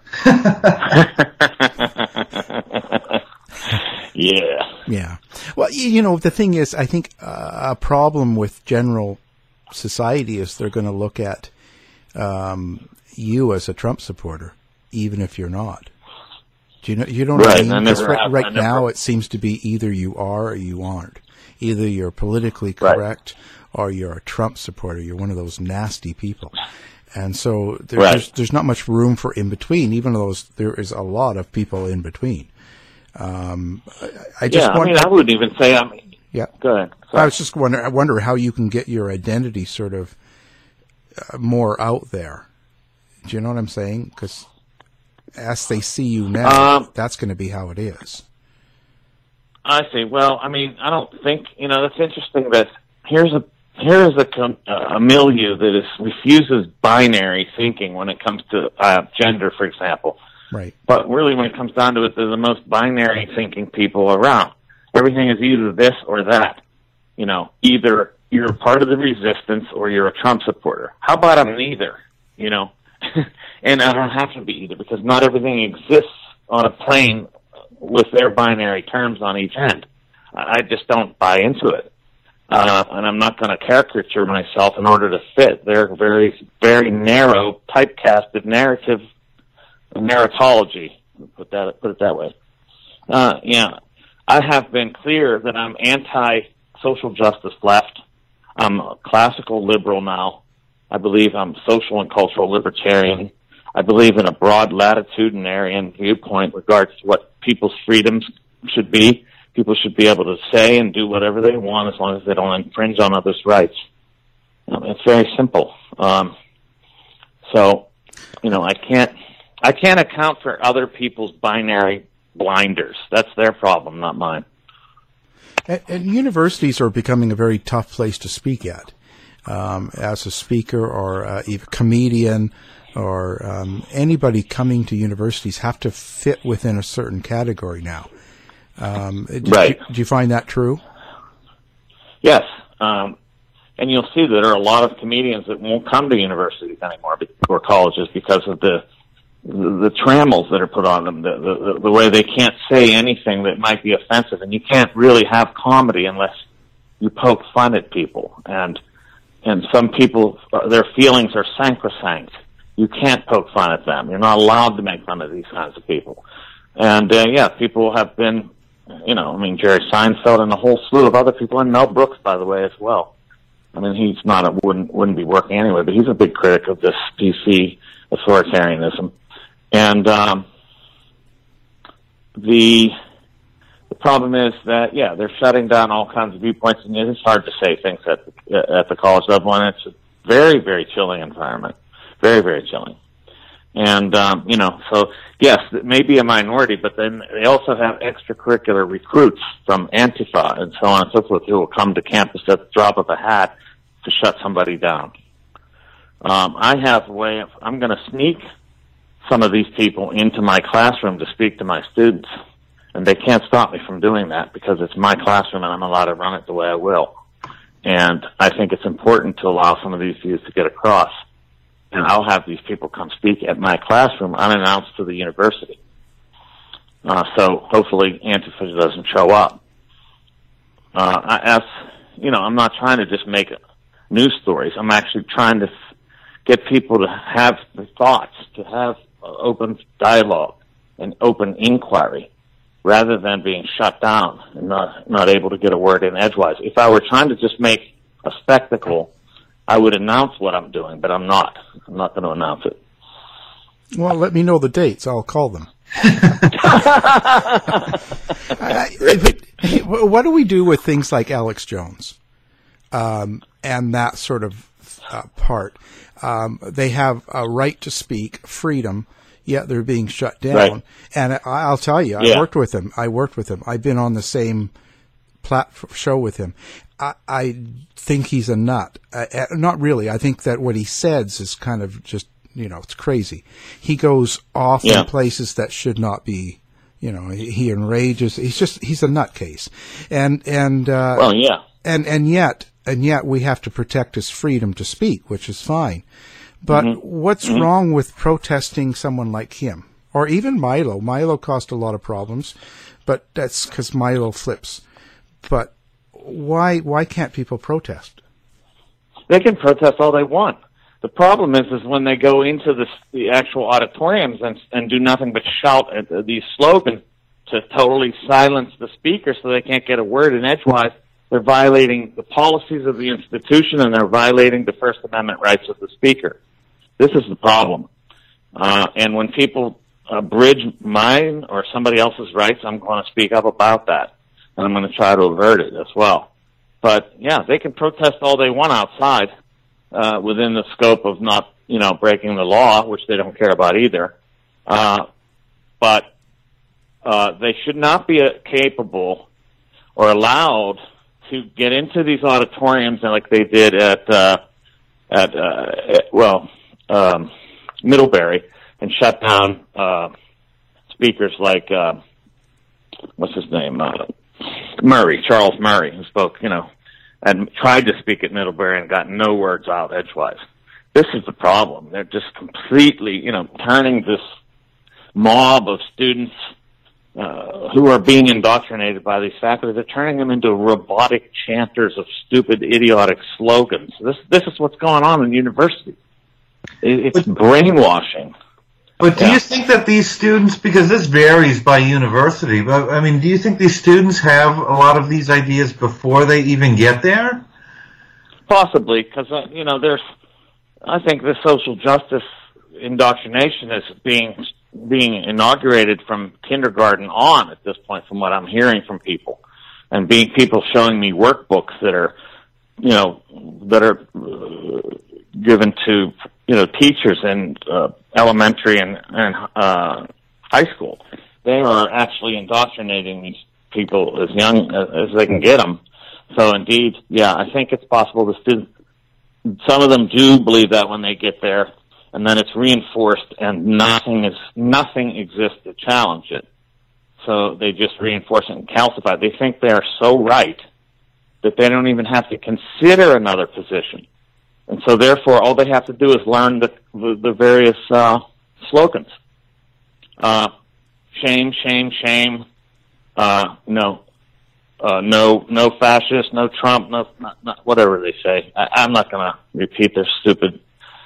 [SPEAKER 13] Yeah.
[SPEAKER 11] Yeah. Well, you know, the thing is, I think uh, a problem with general society is they're going to look at um, you as a Trump supporter, even if you're not. Do you know? You don't
[SPEAKER 13] right.
[SPEAKER 11] know what I mean? Because right,
[SPEAKER 13] have,
[SPEAKER 11] right
[SPEAKER 13] never...
[SPEAKER 11] now it seems to be either you are or you aren't. Either you're politically correct right. or you're a Trump supporter. You're one of those nasty people. And so there, right. there's, there's not much room for in between, even though there is a lot of people in between. Um, I, I just
[SPEAKER 13] yeah,
[SPEAKER 11] wonder,
[SPEAKER 13] I mean, I wouldn't even say I'm.
[SPEAKER 11] Yeah,
[SPEAKER 13] go ahead. Sorry.
[SPEAKER 11] I was just wonder. I wonder how you can get your identity sort of uh, more out there. Do you know what I'm saying? Because as they see you now, um, that's going to be how it is.
[SPEAKER 13] I see. Well, I mean, I don't think, you know, that's interesting that here's a here is a, a milieu that is refuses binary thinking when it comes to uh, gender, for example.
[SPEAKER 11] Right.
[SPEAKER 13] But really, when it comes down to it, they're the most binary thinking people around. Everything is either this or that. You know, either you're a part of the resistance or you're a Trump supporter. How about I'm neither? You know, and I don't have to be either because not everything exists on a plane with their binary terms on each end. I just don't buy into it. Uh, and I'm not going to caricature myself in order to fit their very, very narrow, typecasted narrative, narratology. Put that, put it that way. Uh, yeah. I have been clear that I'm anti-social justice left. I'm a classical liberal now. I believe I'm social and cultural libertarian. I believe in a broad latitudinarian viewpoint regards to what people's freedoms should be. People should be able to say and do whatever they want as long as they don't infringe on others' rights. Um, it's very simple. Um, so, you know, I can't, I can't account for other people's binary blinders. That's their problem, not mine.
[SPEAKER 11] And, and universities are becoming a very tough place to speak at. Um, as a speaker or uh, even comedian or um, anybody coming to universities have to fit within a certain category now. Um, do,
[SPEAKER 13] right.
[SPEAKER 11] Do, do you find that true?
[SPEAKER 13] Yes. Um, and you'll see that there are a lot of comedians that won't come to universities anymore or colleges because of the the, the trammels that are put on them, the, the, the way they can't say anything that might be offensive. And you can't really have comedy unless you poke fun at people. And and some people, their feelings are sacrosanct. You can't poke fun at them. You're not allowed to make fun of these kinds of people. And, uh, yeah, people have been, you know, I mean, Jerry Seinfeld and a whole slew of other people, and Mel Brooks, by the way, as well. I mean, he's not, a, wouldn't, wouldn't be working anyway, but he's a big critic of this P C authoritarianism. And, um, the, the problem is that, yeah, they're shutting down all kinds of viewpoints, and it's hard to say things at the, at the college level, and it's a very, very chilling environment. Very, very chilling. And, um, you know, so, yes, it may be a minority, but then they also have extracurricular recruits from Antifa and so on and so forth who will come to campus at the drop of a hat to shut somebody down. Um, I have a way of, I'm going to sneak some of these people into my classroom to speak to my students. And they can't stop me from doing that because it's my classroom and I'm allowed to run it the way I will. And I think it's important to allow some of these views to get across. And I'll have these people come speak at my classroom unannounced to the university. Uh, so hopefully Antifa doesn't show up. Uh, I, as, you know, I'm not trying to just make news stories. I'm actually trying to f- get people to have the thoughts, to have uh, open dialogue and open inquiry, rather than being shut down and not, not able to get a word in edgewise. If I were trying to just make a spectacle, I would announce what I'm doing, but I'm not. I'm not going to announce it.
[SPEAKER 11] Well, let me know the dates. I'll call them. I, but, what do we do with things like Alex Jones um, and that sort of uh, part? Um, they have a right to speak, freedom, yet they're being shut down. Right. And I, I'll tell you, I yeah. worked with him. I worked with him. I've been on the same platform show with him. I, I think he's a nut. Uh, not really. I think that what he says is kind of just, you know, it's crazy. He goes off yeah. in places that should not be, you know, he, he enrages. He's just, he's a nutcase. And, and, uh,
[SPEAKER 13] well, yeah.
[SPEAKER 11] And, and yet, and yet we have to protect his freedom to speak, which is fine. But mm-hmm. what's mm-hmm. wrong with protesting someone like him? Or even Milo. Milo caused a lot of problems, but that's because Milo flips. But why why can't people protest?
[SPEAKER 13] They can protest all they want. The problem is, is when they go into the, the actual auditoriums and, and do nothing but shout at the, these slogans to totally silence the speaker so they can't get a word in edgewise, they're violating the policies of the institution and they're violating the First Amendment rights of the speaker. This is the problem. Uh, and when people uh, bridge mine or somebody else's rights, I'm going to speak up about that. And I'm going to try to avert it as well. But, yeah, they can protest all they want outside uh, within the scope of not, you know, breaking the law, which they don't care about either. Uh, but uh, they should not be uh, capable or allowed to get into these auditoriums and like they did at, uh, at, uh, at well, um, Middlebury and shut down uh, speakers like, uh, what's his name, uh, Murray, Charles Murray, who spoke, you know, and tried to speak at Middlebury and got no words out edgewise. This is the problem. They're just completely, you know, turning this mob of students uh, who are being indoctrinated by these faculty, they're turning them into robotic chanters of stupid, idiotic slogans. This this is what's going on in universities. It, it's brainwashing.
[SPEAKER 12] But do
[SPEAKER 13] yeah.
[SPEAKER 12] you think that these students, because this varies by university, but I mean, do you think these students have a lot of these ideas before they even get there?
[SPEAKER 13] Possibly, because, uh, you know, there's, I think the social justice indoctrination is being being inaugurated from kindergarten on at this point, from what I'm hearing from people, and being people showing me workbooks that are, you know, that are uh, given to, you know, teachers in uh, elementary and, and uh, high school. They are actually indoctrinating these people as young as, as they can get them. So indeed, yeah, I think it's possible the students, some of them do believe that when they get there, and then it's reinforced and nothing is, nothing exists to challenge it. So they just reinforce it and calcify it. They think they are so right that they don't even have to consider another position. And so, therefore, all they have to do is learn the the, the various uh, slogans. Uh, shame, shame, shame. Uh, no, uh, no, no fascist, no Trump, no, not, not, whatever they say. I, I'm not going to repeat their stupid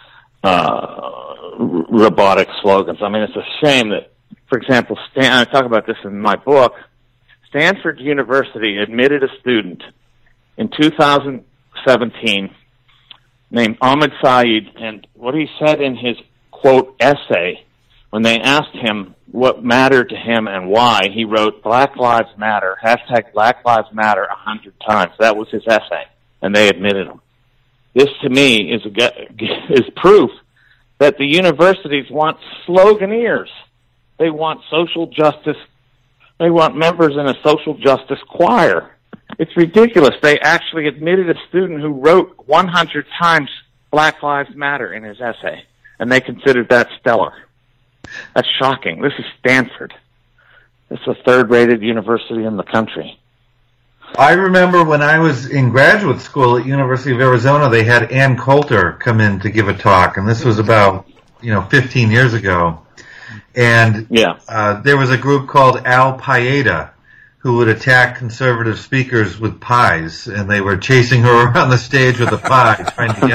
[SPEAKER 13] uh, robotic slogans. I mean, it's a shame that, for example, Stan, I talk about this in my book. Stanford University admitted a student in two thousand seventeen. Named Ahmed Saeed, and what he said in his, quote, essay, when they asked him what mattered to him and why, he wrote, Black Lives Matter, hashtag Black Lives Matter a hundred times. That was his essay, and they admitted him. This, to me, is a, is proof that the universities want sloganeers. They want social justice. They want members in a social justice choir. It's ridiculous. They actually admitted a student who wrote one hundred times Black Lives Matter in his essay, and they considered that stellar. That's shocking. This is Stanford. It's a third-rated university in the country.
[SPEAKER 12] I remember when I was in graduate school at University of Arizona, they had Ann Coulter come in to give a talk, and this was about, you know, fifteen years ago. And
[SPEAKER 13] yeah.
[SPEAKER 12] uh, there was a group called Al Paeta who would attack conservative speakers with pies, and they were chasing her around the stage with a pie, trying to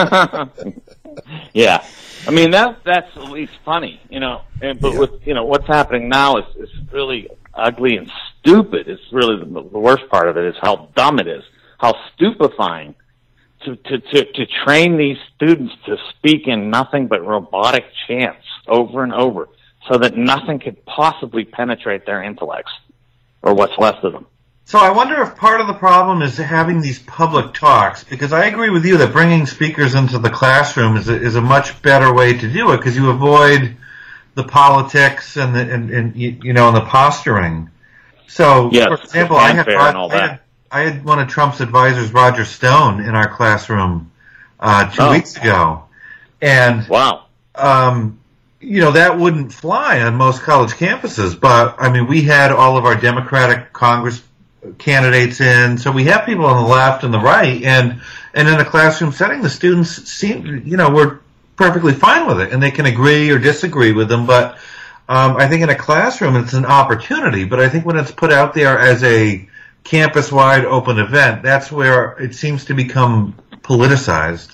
[SPEAKER 12] get her.
[SPEAKER 13] Yeah. I mean, that, that's at least funny, you know, and, but yeah. with, you know, what's happening now is, is really ugly and stupid. It's really the, the worst part of it is how dumb it is, how stupefying to, to, to, to train these students to speak in nothing but robotic chants over and over so that nothing could possibly penetrate their intellects or what's left of them.
[SPEAKER 12] So I wonder if part of the problem is having these public talks, because I agree with you that bringing speakers into the classroom is a, is a much better way to do it, because you avoid the politics and the and, and you know and the posturing. So,
[SPEAKER 13] yes,
[SPEAKER 12] for example, I had,
[SPEAKER 13] I,
[SPEAKER 12] had, I had one of Trump's advisors, Roger Stone, in our classroom uh, two
[SPEAKER 13] oh.
[SPEAKER 12] weeks ago, and
[SPEAKER 13] wow,
[SPEAKER 12] um, you know that wouldn't fly on most college campuses. But I mean, we had all of our Democratic Congress candidates in, so we have people on the left and the right, and and in a classroom setting, the students seem, you know, we're perfectly fine with it, and they can agree or disagree with them. But um, I think in a classroom, it's an opportunity. But I think when it's put out there as a campus-wide open event, that's where it seems to become politicized.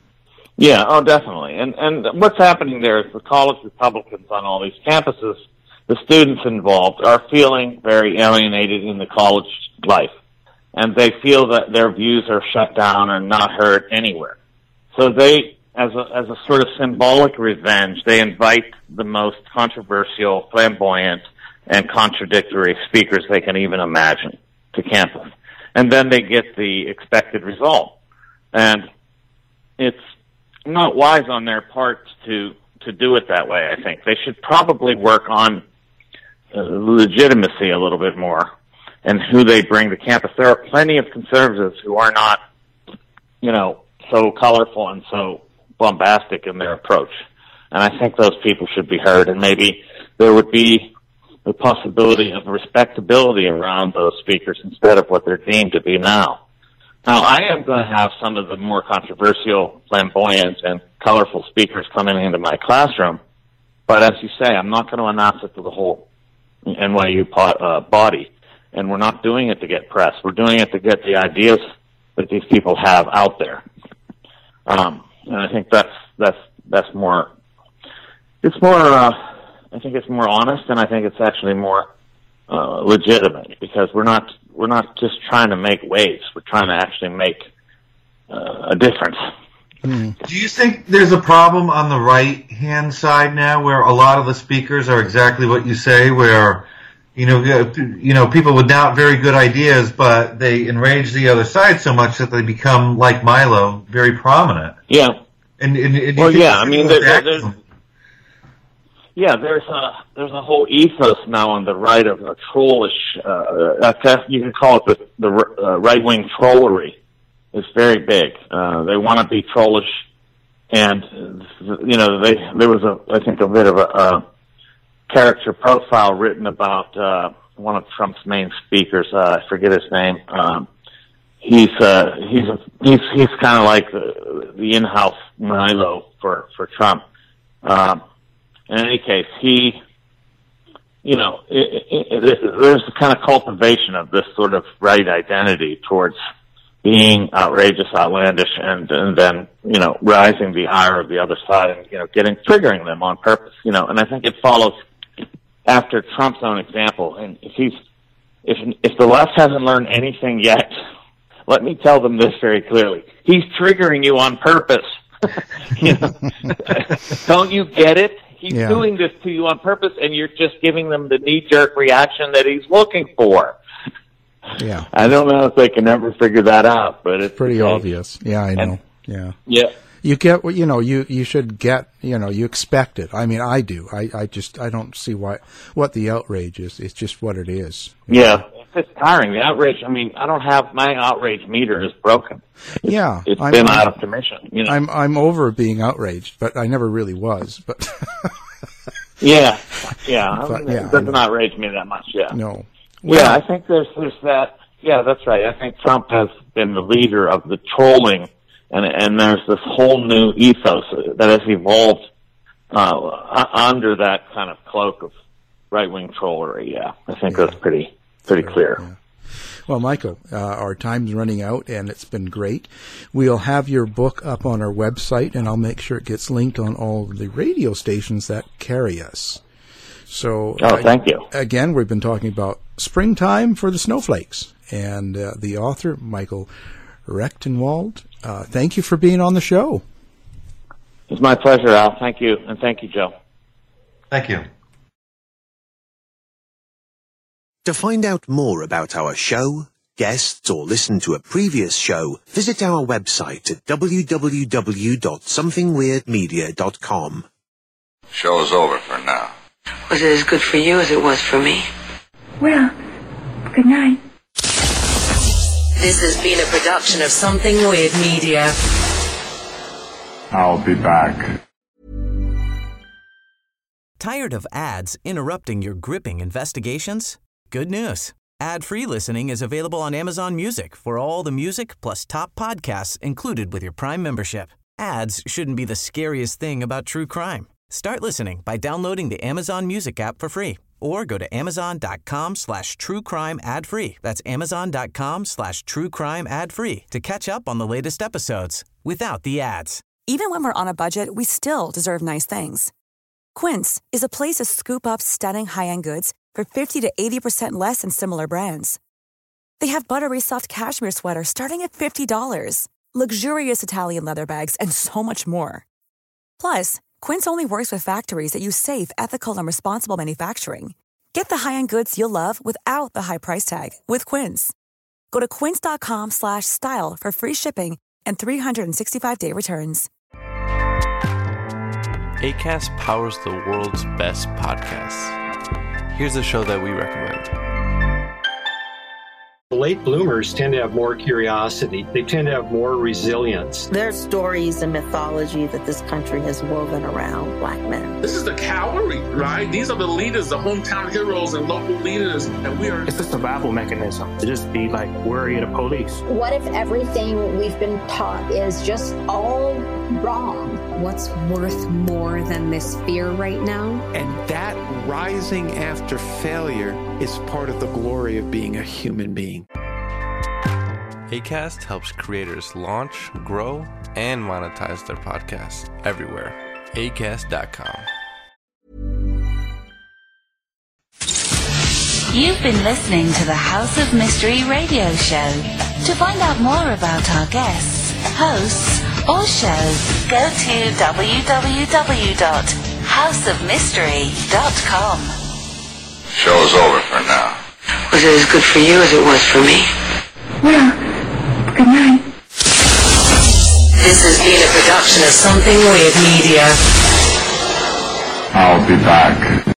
[SPEAKER 13] Yeah, oh, definitely. And and what's happening there is the college Republicans on all these campuses, the students involved, are feeling very alienated in the college life. And they feel that their views are shut down and not heard anywhere. So they, as a, as a sort of symbolic revenge, they invite the most controversial, flamboyant, and contradictory speakers they can even imagine to campus. And then they get the expected result. And it's not wise on their part to, to do it that way, I think. They should probably work on Uh, legitimacy a little bit more and who they bring to campus. There are plenty of conservatives who are not, you know, so colorful and so bombastic in their approach. And I think those people should be heard, and maybe there would be the possibility of respectability around those speakers instead of what they're deemed to be now. Now, I am going to have some of the more controversial, flamboyant, and colorful speakers coming into my classroom, but as you say, I'm not going to announce it to the whole N Y U pot, uh, body, and we're not doing it to get press. We're doing it to get the ideas that these people have out there. Um, and I think that's that's that's more. It's more. Uh, I think it's more honest, and I think it's actually more uh, legitimate, because we're not we're not just trying to make waves. We're trying to actually make uh, a difference.
[SPEAKER 12] Do you think there's a problem on the right-hand side now, where a lot of the speakers are exactly what you say, where, you know, you know, people with not very good ideas, but they enrage the other side so much that they become, like Milo, very prominent?
[SPEAKER 13] Yeah.
[SPEAKER 12] And, and, and
[SPEAKER 13] well, yeah, I mean, there, there's, yeah, there's a there's a whole ethos now on the right of a trollish. Uh, you can call it the, the uh, right-wing trollery. It's very big. Uh, they want to be trollish, and you know, they there was a I think a bit of a, a character profile written about uh, one of Trump's main speakers. Uh, I forget his name. Um, he's uh, he's a, he's he's kind of like the, the in-house Milo for for Trump. Um, in any case, he, you know, it, it, it, there's a kind of cultivation of this sort of right identity towards being outrageous, outlandish, and, and then, you know, rising the ire of the other side and, you know, getting, triggering them on purpose, you know, and I think it follows after Trump's own example. And if he's, if, if the left hasn't learned anything yet, let me tell them this very clearly. He's triggering you on purpose. You know? Don't you get it? He's yeah. doing this to you on purpose, and you're just giving them the knee-jerk reaction that he's looking for.
[SPEAKER 11] Yeah,
[SPEAKER 13] I don't know if they can ever figure that out, but it's
[SPEAKER 11] pretty obvious. Yeah, I know.
[SPEAKER 13] And,
[SPEAKER 11] yeah,
[SPEAKER 13] yeah.
[SPEAKER 11] You get what, you know, you, you should get, you know, you expect it. I mean, I do. I, I just, I don't see why, what the outrage is. It's just what it is.
[SPEAKER 13] Yeah. It's tiring. The outrage, I mean, I don't have, my outrage meter is broken. It's,
[SPEAKER 11] yeah.
[SPEAKER 13] It's
[SPEAKER 11] I'm,
[SPEAKER 13] been
[SPEAKER 11] I'm,
[SPEAKER 13] out of commission, you know.
[SPEAKER 11] I'm, I'm over being outraged, but I never really was, but.
[SPEAKER 13] yeah. Yeah.
[SPEAKER 11] But, yeah.
[SPEAKER 13] It doesn't outrage me that much, yeah.
[SPEAKER 11] No.
[SPEAKER 13] Well, yeah, I think there's, there's that, yeah, that's right. I think Trump has been the leader of the trolling. And, and there's this whole new ethos that has evolved uh, under that kind of cloak of right-wing trollery. Yeah, I think yeah. that's pretty pretty sure, clear.
[SPEAKER 11] Yeah. Well, Michael, uh, our time's running out, and it's been great. We'll have your book up on our website, and I'll make sure it gets linked on all the radio stations that carry us. So,
[SPEAKER 13] oh, thank you.
[SPEAKER 11] Again, we've been talking about Springtime for the Snowflakes, and uh, the author, Michael Rectenwald. Uh, thank you for being on the show.
[SPEAKER 13] It's my pleasure, Al. Thank you. And thank you, Joe.
[SPEAKER 12] Thank you.
[SPEAKER 18] To find out more about our show, guests, or listen to a previous show, visit our website at w w w dot something weird media dot com.
[SPEAKER 19] Show's over for now.
[SPEAKER 20] Was it as good for you as it was for me?
[SPEAKER 21] Well, good night.
[SPEAKER 10] This has been a production of Something Weird Media.
[SPEAKER 8] I'll be back.
[SPEAKER 2] Tired of ads interrupting your gripping investigations? Good news. Ad-free listening is available on Amazon Music for all the music plus top podcasts included with your Prime membership. Ads shouldn't be the scariest thing about true crime. Start listening by downloading the Amazon Music app for free or go to amazon.com slash true crime ad free. That's amazon.com slash true crime ad free to catch up on the latest episodes without the ads.
[SPEAKER 22] Even when we're on a budget, we still deserve nice things. Quince is a place to scoop up stunning high-end goods for fifty to eighty percent less than similar brands. They have buttery soft cashmere sweaters starting at fifty dollars, luxurious Italian leather bags, and so much more. Plus, Quince only works with factories that use safe, ethical, and responsible manufacturing. Get the high-end goods you'll love without the high price tag with Quince. Go to quince.com slash style for free shipping and three sixty-five day returns.
[SPEAKER 23] Acast powers the world's best podcasts. Here's a show that we recommend.
[SPEAKER 24] Late bloomers tend to have more curiosity. They tend to have more resilience.
[SPEAKER 25] There's stories and mythology that this country has woven around black men.
[SPEAKER 26] This is the cavalry, right? These are the leaders, the hometown heroes and local leaders. And we are.
[SPEAKER 27] It's a survival mechanism to just be like worried of police.
[SPEAKER 28] What if everything we've been taught is just all wrong?
[SPEAKER 29] What's worth more than this fear right now?
[SPEAKER 30] And that rising after failure is part of the glory of being a human being.
[SPEAKER 23] Acast helps creators launch, grow, and monetize their podcasts everywhere. acast dot com.
[SPEAKER 10] You've been listening to the House of Mystery radio show. To find out more about our guests, hosts, or shows, go to w w w dot house of mystery dot com.
[SPEAKER 19] Show's over for now.
[SPEAKER 20] Was it as good for you as it was for me?
[SPEAKER 21] Well, good night.
[SPEAKER 10] This has been a production of Something Weird Media.
[SPEAKER 8] I'll be back.